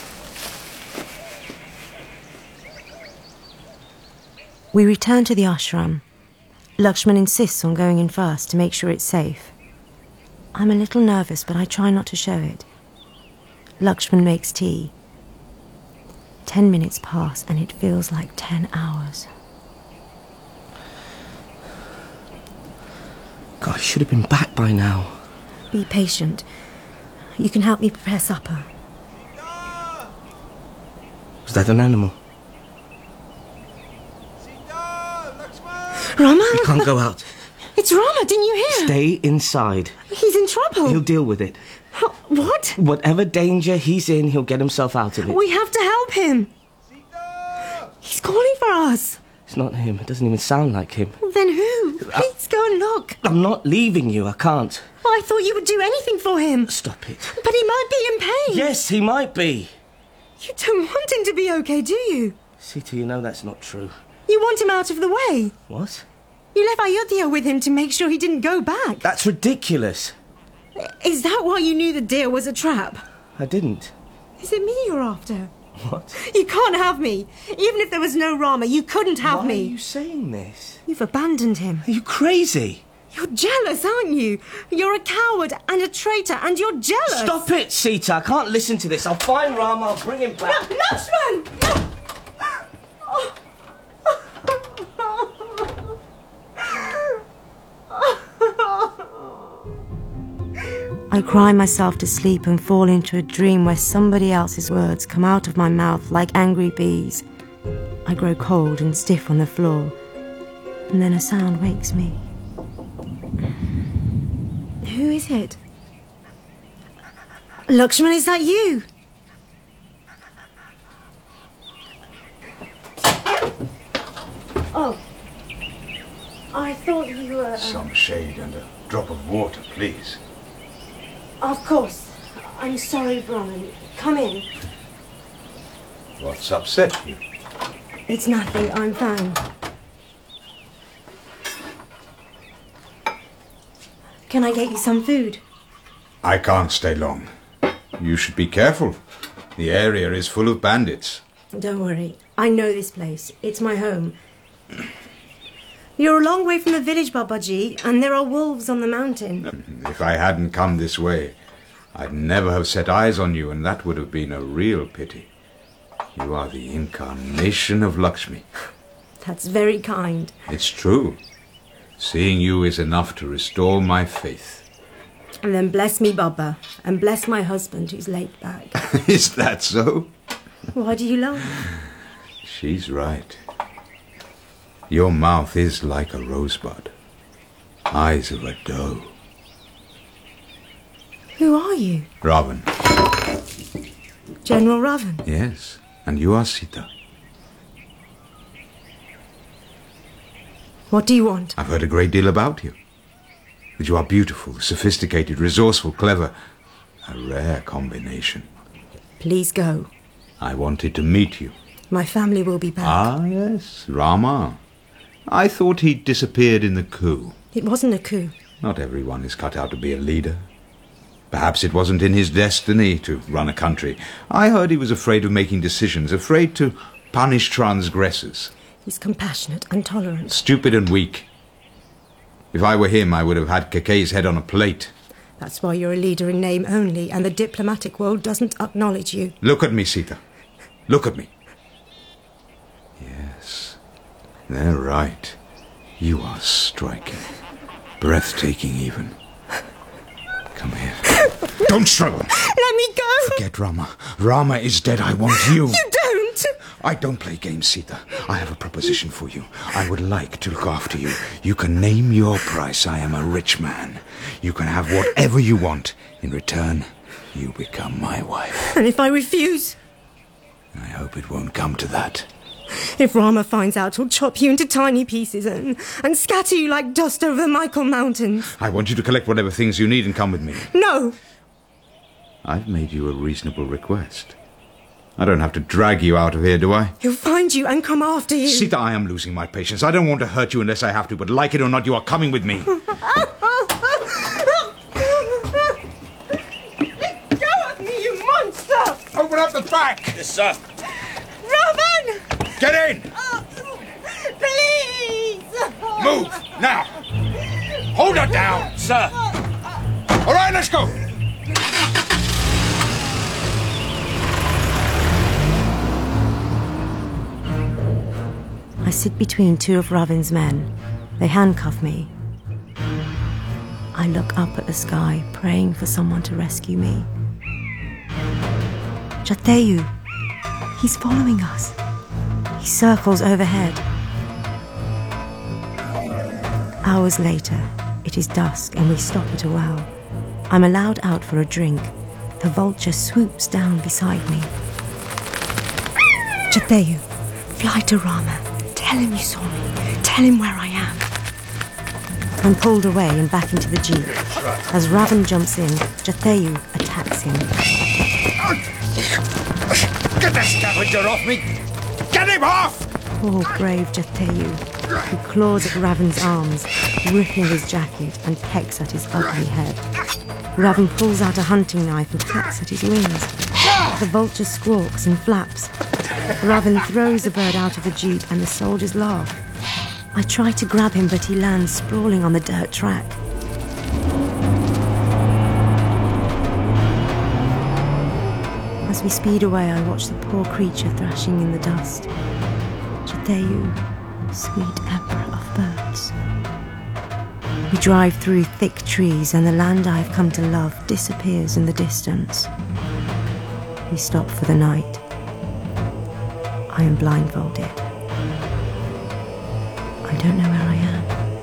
We return to the ashram. Lakshman insists on going in first to make sure it's safe. I'm a little nervous, but I try not to show it. Lakshman makes tea. Ten minutes pass and it feels like ten hours. God, I should have been back by now. Be patient. You can help me prepare supper. Was that an animal? Rama? You can't go out. It's Rama, didn't you hear? Stay inside. He's in trouble. He'll deal with it. What? Whatever danger he's in, he'll get himself out of it. We have to help him. He's calling for us. It's not him. It doesn't even sound like him. Then who? Please go and look. I'm not leaving you. I can't. I thought you would do anything for him. Stop it. But he might be in pain. Yes, he might be. You don't want him to be okay, do you? Sita, you know that's not true. You want him out of the way. What? You left Ayodhya with him to make sure he didn't go back. That's ridiculous. Is that why you knew the deer was a trap? I didn't. Is it me you're after? What? You can't have me. Even if there was no Rama, you couldn't have Why me. Why are you saying this? You've abandoned him. Are you crazy? You're jealous, aren't you? You're a coward and a traitor, and you're jealous. Stop it, Sita. I can't listen to this. I'll find Rama. I'll bring him back. No, Lakshman! No! Oh. I cry myself to sleep and fall into a dream where somebody else's words come out of my mouth like angry bees. I grow cold and stiff on the floor, and then a sound wakes me. Who is it? Lakshman, is that you? Oh. I thought you were... Uh... Some shade and a drop of water, please. Of course. I'm sorry, Brahman. Come in. What's upset you? It's nothing. I'm fine. Can I get you some food? I can't stay long. You should be careful. The area is full of bandits. Don't worry. I know this place. It's my home. You're a long way from the village, Babaji, and there are wolves on the mountain. If I hadn't come this way, I'd never have set eyes on you, and that would have been a real pity. You are the incarnation of Lakshmi. That's very kind. It's true. Seeing you is enough to restore my faith. And then bless me, Baba, and bless my husband who's late back. Is that so? Why do you laugh? She's right. Your mouth is like a rosebud. Eyes of a doe. Who are you? Ravan. General Ravan? Yes, and you are Sita. What do you want? I've heard a great deal about you. That you are beautiful, sophisticated, resourceful, clever. A rare combination. Please go. I wanted to meet you. My family will be back. Ah, yes, Rama. I thought he'd disappeared in the coup. It wasn't a coup. Not everyone is cut out to be a leader. Perhaps it wasn't in his destiny to run a country. I heard he was afraid of making decisions, afraid to punish transgressors. He's compassionate and tolerant. Stupid and weak. If I were him, I would have had Keke's head on a plate. That's why you're a leader in name only, and the diplomatic world doesn't acknowledge you. Look at me, Sita. Look at me. Yes, they're right. You are striking. Breathtaking, even. Come here. Don't struggle. Let me go. Forget Rama. Rama is dead. I want you. You don't. I don't play games, Sita. I have a proposition for you. I would like to look after you. You can name your price. I am a rich man. You can have whatever you want. In return, you become my wife. And if I refuse? I hope it won't come to that. If Rama finds out, he'll chop you into tiny pieces and, and scatter you like dust over the Michael Mountains. I want you to collect whatever things you need and come with me. No! I've made you a reasonable request. I don't have to drag you out of here, do I? He'll find you and come after you. Sita, I am losing my patience. I don't want to hurt you unless I have to, but like it or not, you are coming with me. Let go of me, you monster! Open up the back! Yes, sir. Ravan! Get in! Oh, please! Move, now! Hold her down! Sir! All right, let's go! I sit between two of Ravin's men. They handcuff me. I look up at the sky, praying for someone to rescue me. Jatayu! He's following us. He circles overhead. Hours later, it is dusk and we stop at a well. I'm allowed out for a drink. The vulture swoops down beside me. Jatayu, fly to Rama. Tell him you saw me. Tell him where I am. I'm pulled away and back into the jeep. As Ravan jumps in, Jatayu attacks him. Get that scavenger off me! Get him off! Poor brave Jatayu. He claws at Ravan's arms, ripping his jacket and pecks at his ugly head. Ravan pulls out a hunting knife and hacks at his wings. The vulture squawks and flaps. Ravan throws the bird out of the jeep and the soldiers laugh. I try to grab him, but he lands sprawling on the dirt track. As we speed away, I watch the poor creature thrashing in the dust. Jatayu, sweet emperor of birds. We drive through thick trees and the land I have come to love disappears in the distance. We stop for the night. I am blindfolded. I don't know where I am.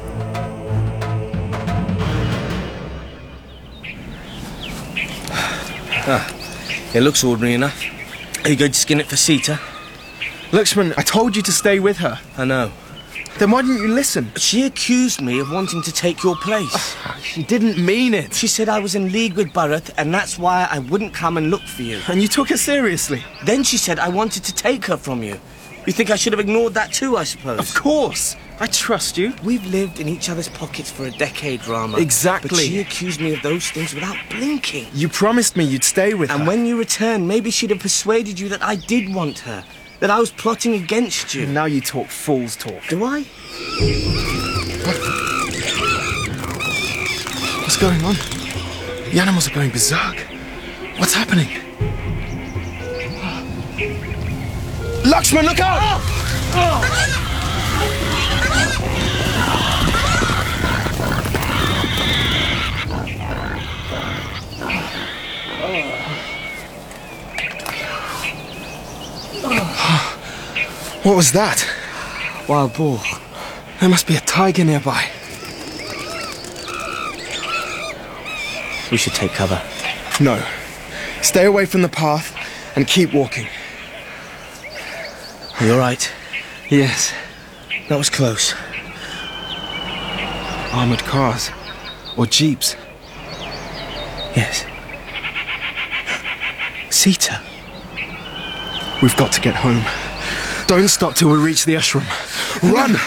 Ah, it looks ordinary enough. Are you going to skin it for Sita? Lakshman, I told you to stay with her. I know. Then why didn't you listen? She accused me of wanting to take your place. She didn't mean it. She said I was in league with Bharat, and that's why I wouldn't come and look for you. And you took her seriously? Then she said I wanted to take her from you. You think I should have ignored that too, I suppose? Of course. I trust you. We've lived in each other's pockets for a decade, Rama. Exactly. But she accused me of those things without blinking. You promised me you'd stay with and her. And when you returned, maybe she'd have persuaded you that I did want her. That I was plotting against you. And now you talk fool's talk. Do I? What's going on? The animals are going berserk. What's happening? Lakshman, look out! Oh! Oh! What was that? Wild boar. There must be a tiger nearby. We should take cover. No. Stay away from the path and keep walking. Are you all right? Yes. That was close. Armored cars. Or jeeps. Yes. Sita. We've got to get home. Don't stop till we reach the ashram. Run!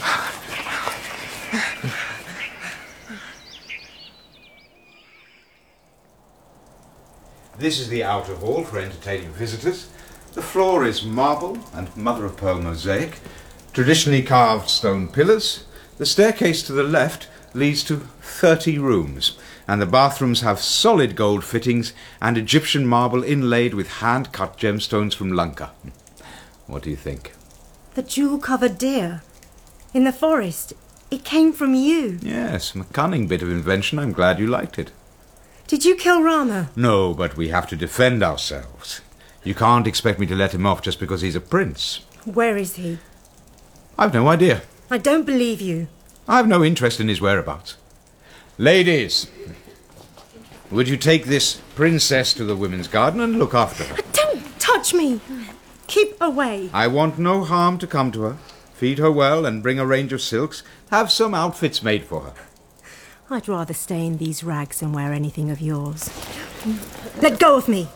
This is the outer hall for entertaining visitors. The floor is marble and mother-of-pearl mosaic, traditionally carved stone pillars. The staircase to the left leads to thirty rooms. and the bathrooms have solid gold fittings and Egyptian marble inlaid with hand-cut gemstones from Lanka. What do you think? The jewel-covered deer. In the forest. It came from you. Yes, a cunning bit of invention. I'm glad you liked it. Did you kill Rama? No, but we have to defend ourselves. You can't expect me to let him off just because he's a prince. Where is he? I've no idea. I don't believe you. I've no interest in his whereabouts. Ladies, would you take this princess to the women's garden and look after her? Don't touch me. Keep away. I want no harm to come to her. Feed her well and bring a range of silks. Have some outfits made for her. I'd rather stay in these rags than wear anything of yours. Let go of me.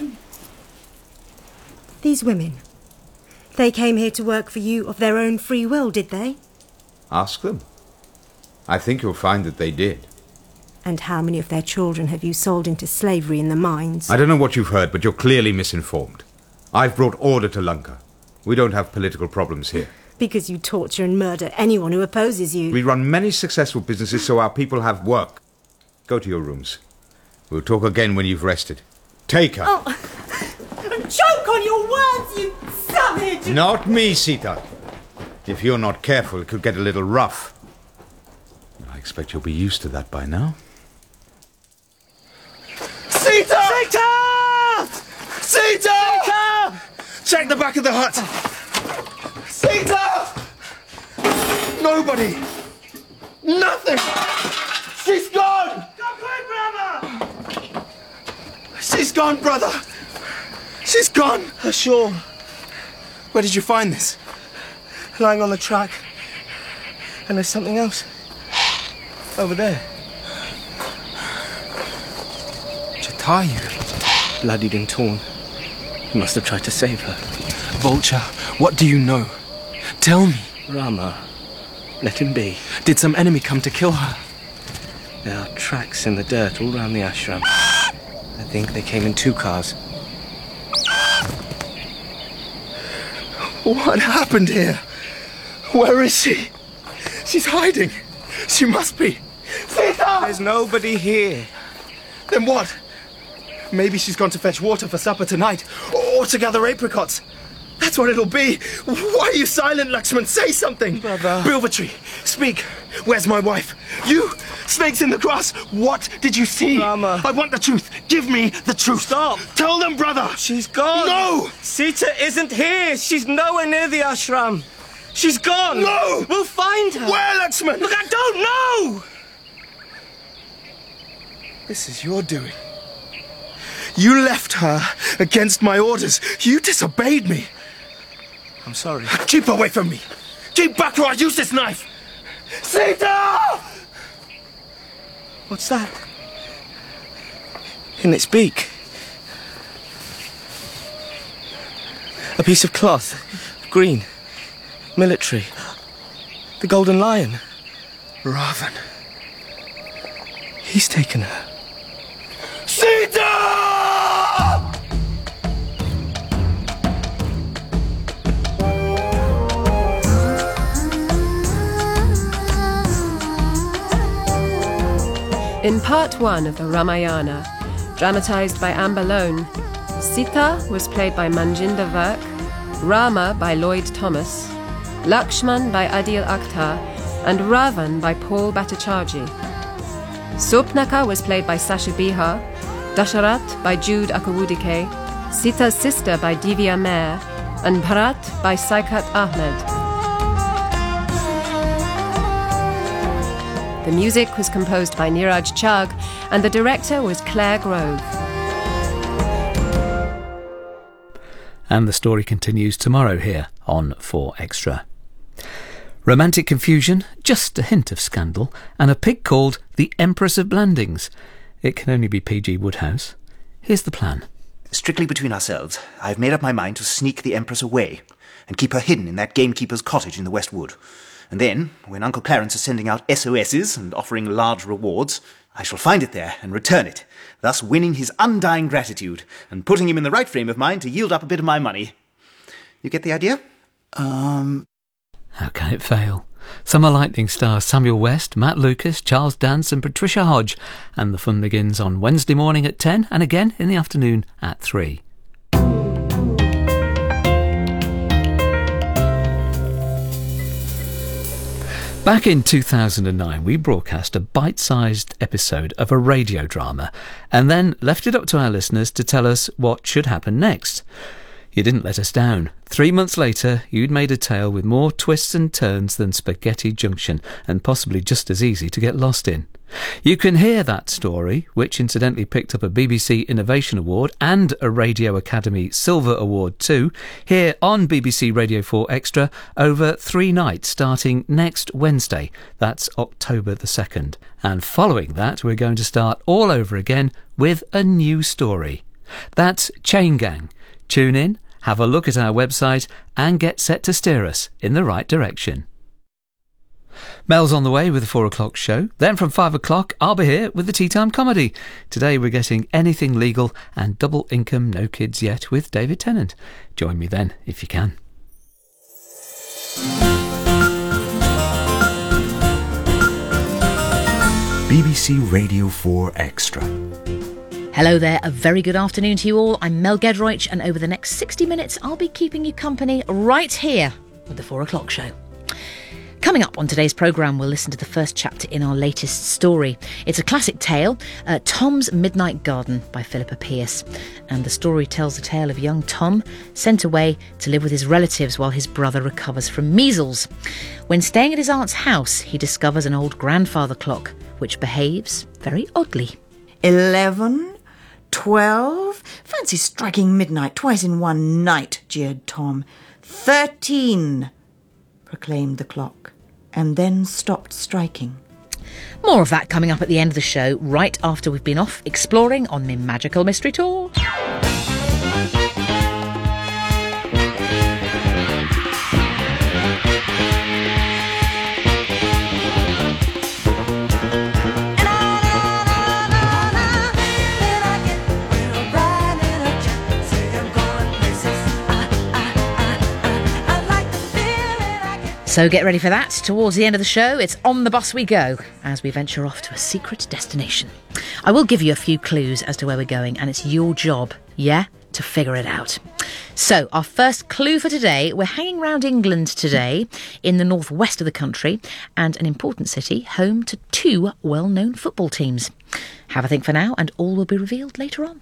These women, they came here to work for you of their own free will, did they? Ask them. I think you'll find that they did. And how many of their children have you sold into slavery in the mines? I don't know what you've heard, but you're clearly misinformed. I've brought order to Lanka. We don't have political problems here. Because you torture and murder anyone who opposes you. We run many successful businesses so our people have work. Go to your rooms. We'll talk again when you've rested. Take her. Oh, choke on your words, you savage! Not me, Sita. If you're not careful, it could get a little rough. I expect you'll be used to that by now. Sita! Sita! Sita! Sita! Check the back of the hut. Sita! Nobody! Nothing! She's gone! Go quick, brother! She's gone, brother! She's gone! Uh, sure. Where did you find this? Lying on the track. And there's something else. Over there. Jatayu. Bloodied and torn. He must have tried to save her. Vulture, what do you know? Tell me. Rama. Let him be. Did some enemy come to kill her? There are tracks in the dirt all round the ashram. I think they came in two cars. What happened here? Where is she? She's hiding. She must be. Sita! There's nobody here. Then what? Maybe she's gone to fetch water for supper tonight, or to gather apricots. That's what it'll be. Why are you silent, Lakshman? Say something. Brother. Bilvatri, speak. Where's my wife? You, snakes in the grass. What did you see? Rama. I want the truth. Give me the truth. Stop. Tell them, brother. She's gone. No. Sita isn't here. She's nowhere near the ashram. She's gone. No. We'll find her. Where, Lakshman? Look, I don't know. This is your doing. You left her against my orders. You disobeyed me. I'm sorry. Keep away from me. Keep back or I use this knife. Sita! What's that? In its beak. A piece of cloth. Green. Military. The golden lion. Ravan. He's taken her. Sita! In part one of the Ramayana, dramatized by Amber Lone, Sita was played by Manjinder Virk, Rama by Lloyd Thomas, Lakshman by Adil Akhtar, and Ravan by Paul Bhattacharjee. Sopnaka was played by Sasha Bihar, Dasharat by Jude Akawudike, Sita's sister by Divya Mayer, and Bharat by Saikat Ahmed. The music was composed by Niraj Chugh, and the director was Claire Grove. And the story continues tomorrow here on four Extra. Romantic confusion, just a hint of scandal, and a pig called the Empress of Blandings. It can only be P G Woodhouse. Here's the plan. Strictly between ourselves, I've made up my mind to sneak the Empress away and keep her hidden in that gamekeeper's cottage in the West Wood. And then, when Uncle Clarence is sending out S O Ss and offering large rewards, I shall find it there and return it, thus winning his undying gratitude and putting him in the right frame of mind to yield up a bit of my money. You get the idea? Um... How can it fail? Summer Lightning stars Samuel West, Matt Lucas, Charles Dance and Patricia Hodge. And the fun begins on Wednesday morning at ten and again in the afternoon at three. Back in two thousand nine, we broadcast a bite-sized episode of a radio drama and then left it up to our listeners to tell us what should happen next. You didn't let us down. Three months later, you'd made a tale with more twists and turns than Spaghetti Junction and possibly just as easy to get lost in. You can hear that story, which incidentally picked up a B B C Innovation Award and a Radio Academy Silver Award too, here on B B C Radio four Extra over three nights starting next Wednesday. That's October the second. And following that, we're going to start all over again with a new story. That's Chain Gang. Tune in, have a look at our website and get set to steer us in the right direction. Mel's on the way with the four o'clock show. Then from five o'clock, I'll be here with the Tea Time Comedy. Today we're getting Anything Legal and Double Income No Kids Yet with David Tennant. Join me then if you can. B B C Radio four Extra. Hello there, a very good afternoon to you all. I'm Mel Gedroych, and over the next sixty minutes I'll be keeping you company right here with the four o'clock show. Coming up on today's programme, we'll listen to the first chapter in our latest story. It's a classic tale, uh, Tom's Midnight Garden by Philippa Pearce. And the story tells the tale of young Tom sent away to live with his relatives while his brother recovers from measles. When staying at his aunt's house, he discovers an old grandfather clock, which behaves very oddly. Eleven? Twelve? Fancy striking midnight twice in one night, jeered Tom. Thirteen, proclaimed the clock, and then stopped striking. More of that coming up at the end of the show, right after we've been off exploring on my magical mystery tour. So get ready for that. Towards the end of the show, it's on the bus we go as we venture off to a secret destination. I will give you a few clues as to where we're going, and it's your job, yeah, to figure it out. So our first clue for today, we're hanging around England today in the northwest of the country and an important city home to two well-known football teams. Have a think for now and all will be revealed later on.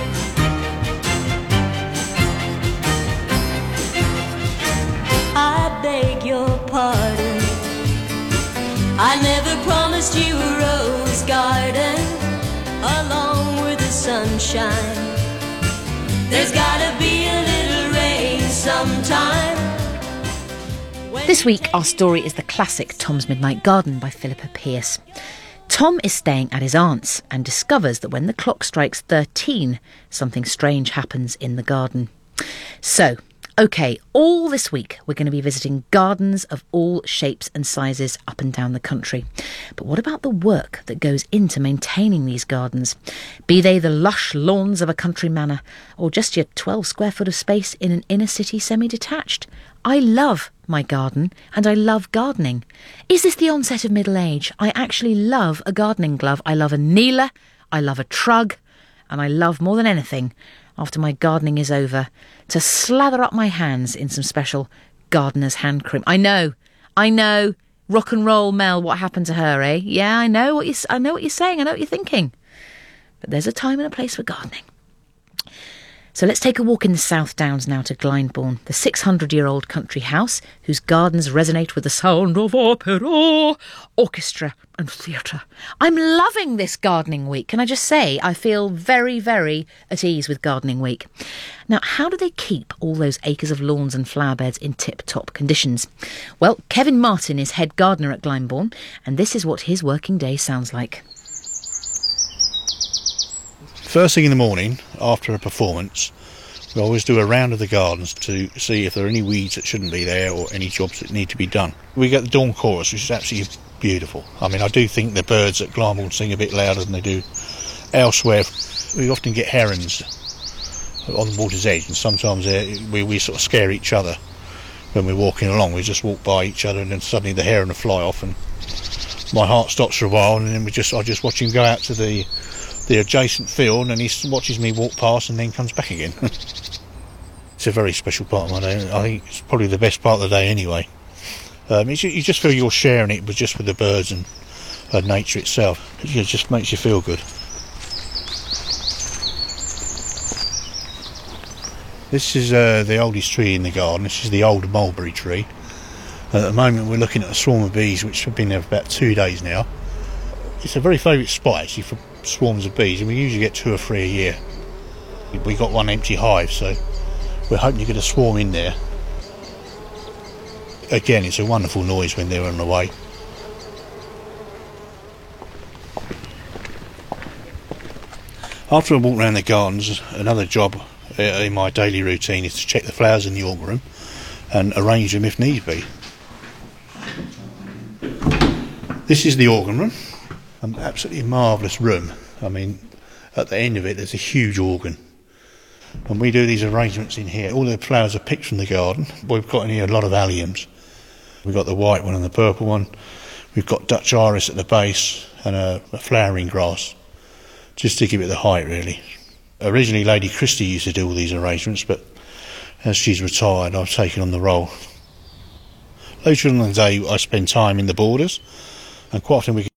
I beg your pardon, I never promised you a rose garden along with the sunshine. There's gotta be a little rain sometime. This week our story is the classic Tom's Midnight Garden by Philippa Pearce. Tom is staying at his aunt's and discovers that when the clock strikes thirteen, something strange happens in the garden. So, OK, all this week we're going to be visiting gardens of all shapes and sizes up and down the country. But what about the work that goes into maintaining these gardens? Be they the lush lawns of a country manor or just your twelve square foot of space in an inner city semi-detached? I love my garden and I love gardening. Is this the onset of middle age? I actually love a gardening glove. I love a kneeler, I love a trug, and I love more than anything, after my gardening is over, to slather up my hands in some special gardener's hand cream. I know, I know, rock and roll Mel, what happened to her, eh? Yeah, I know what you, I know what you're saying, I know what you're thinking. But there's a time and a place for gardening. So let's take a walk in the South Downs now to Glyndebourne, the six hundred year old country house whose gardens resonate with the sound of opera, orchestra and theatre. I'm loving this gardening week. Can I just say I feel very, very at ease with gardening week. Now, how do they keep all those acres of lawns and flower beds in tip-top conditions? Well, Kevin Martin is head gardener at Glyndebourne, and this is what his working day sounds like. First thing in the morning, after a performance, we always do a round of the gardens to see if there are any weeds that shouldn't be there or any jobs that need to be done. We get the dawn chorus, which is absolutely beautiful. I mean, I do think the birds at Glyndebourne sing a bit louder than they do elsewhere. We often get herons on the water's edge, and sometimes we, we sort of scare each other when we're walking along, we just walk by each other, and then suddenly the hair and the fly off, and my heart stops for a while, and then we just I just watch him go out to the the adjacent field, and he watches me walk past and then comes back again. It's a very special part of my day. I think it's probably the best part of the day anyway. Um, it's, you just feel you're sharing it but just with the birds and uh, nature itself. It just makes you feel good. This is uh, the oldest tree in the garden. This is the old mulberry tree. At the moment we're looking at a swarm of bees which have been there for about two days now. It's a very favourite spot actually for swarms of bees, and we usually get two or three a year. We got one empty hive, so we're hoping to get a swarm in there. Again, it's a wonderful noise when they're on the way. After I walk around the gardens, another job uh, in my daily routine is to check the flowers in the organ room and arrange them if need be. This is the organ room, an absolutely marvellous room. I mean, at the end of it there's a huge organ. And we do these arrangements in here. All the flowers are picked from the garden. We've got in here a lot of alliums. We've got the white one and the purple one. We've got Dutch iris at the base and a, a flowering grass, just to give it the height really. Originally Lady Christie used to do all these arrangements, but as she's retired I've taken on the role. Later in the day I spend time in the borders, and quite often we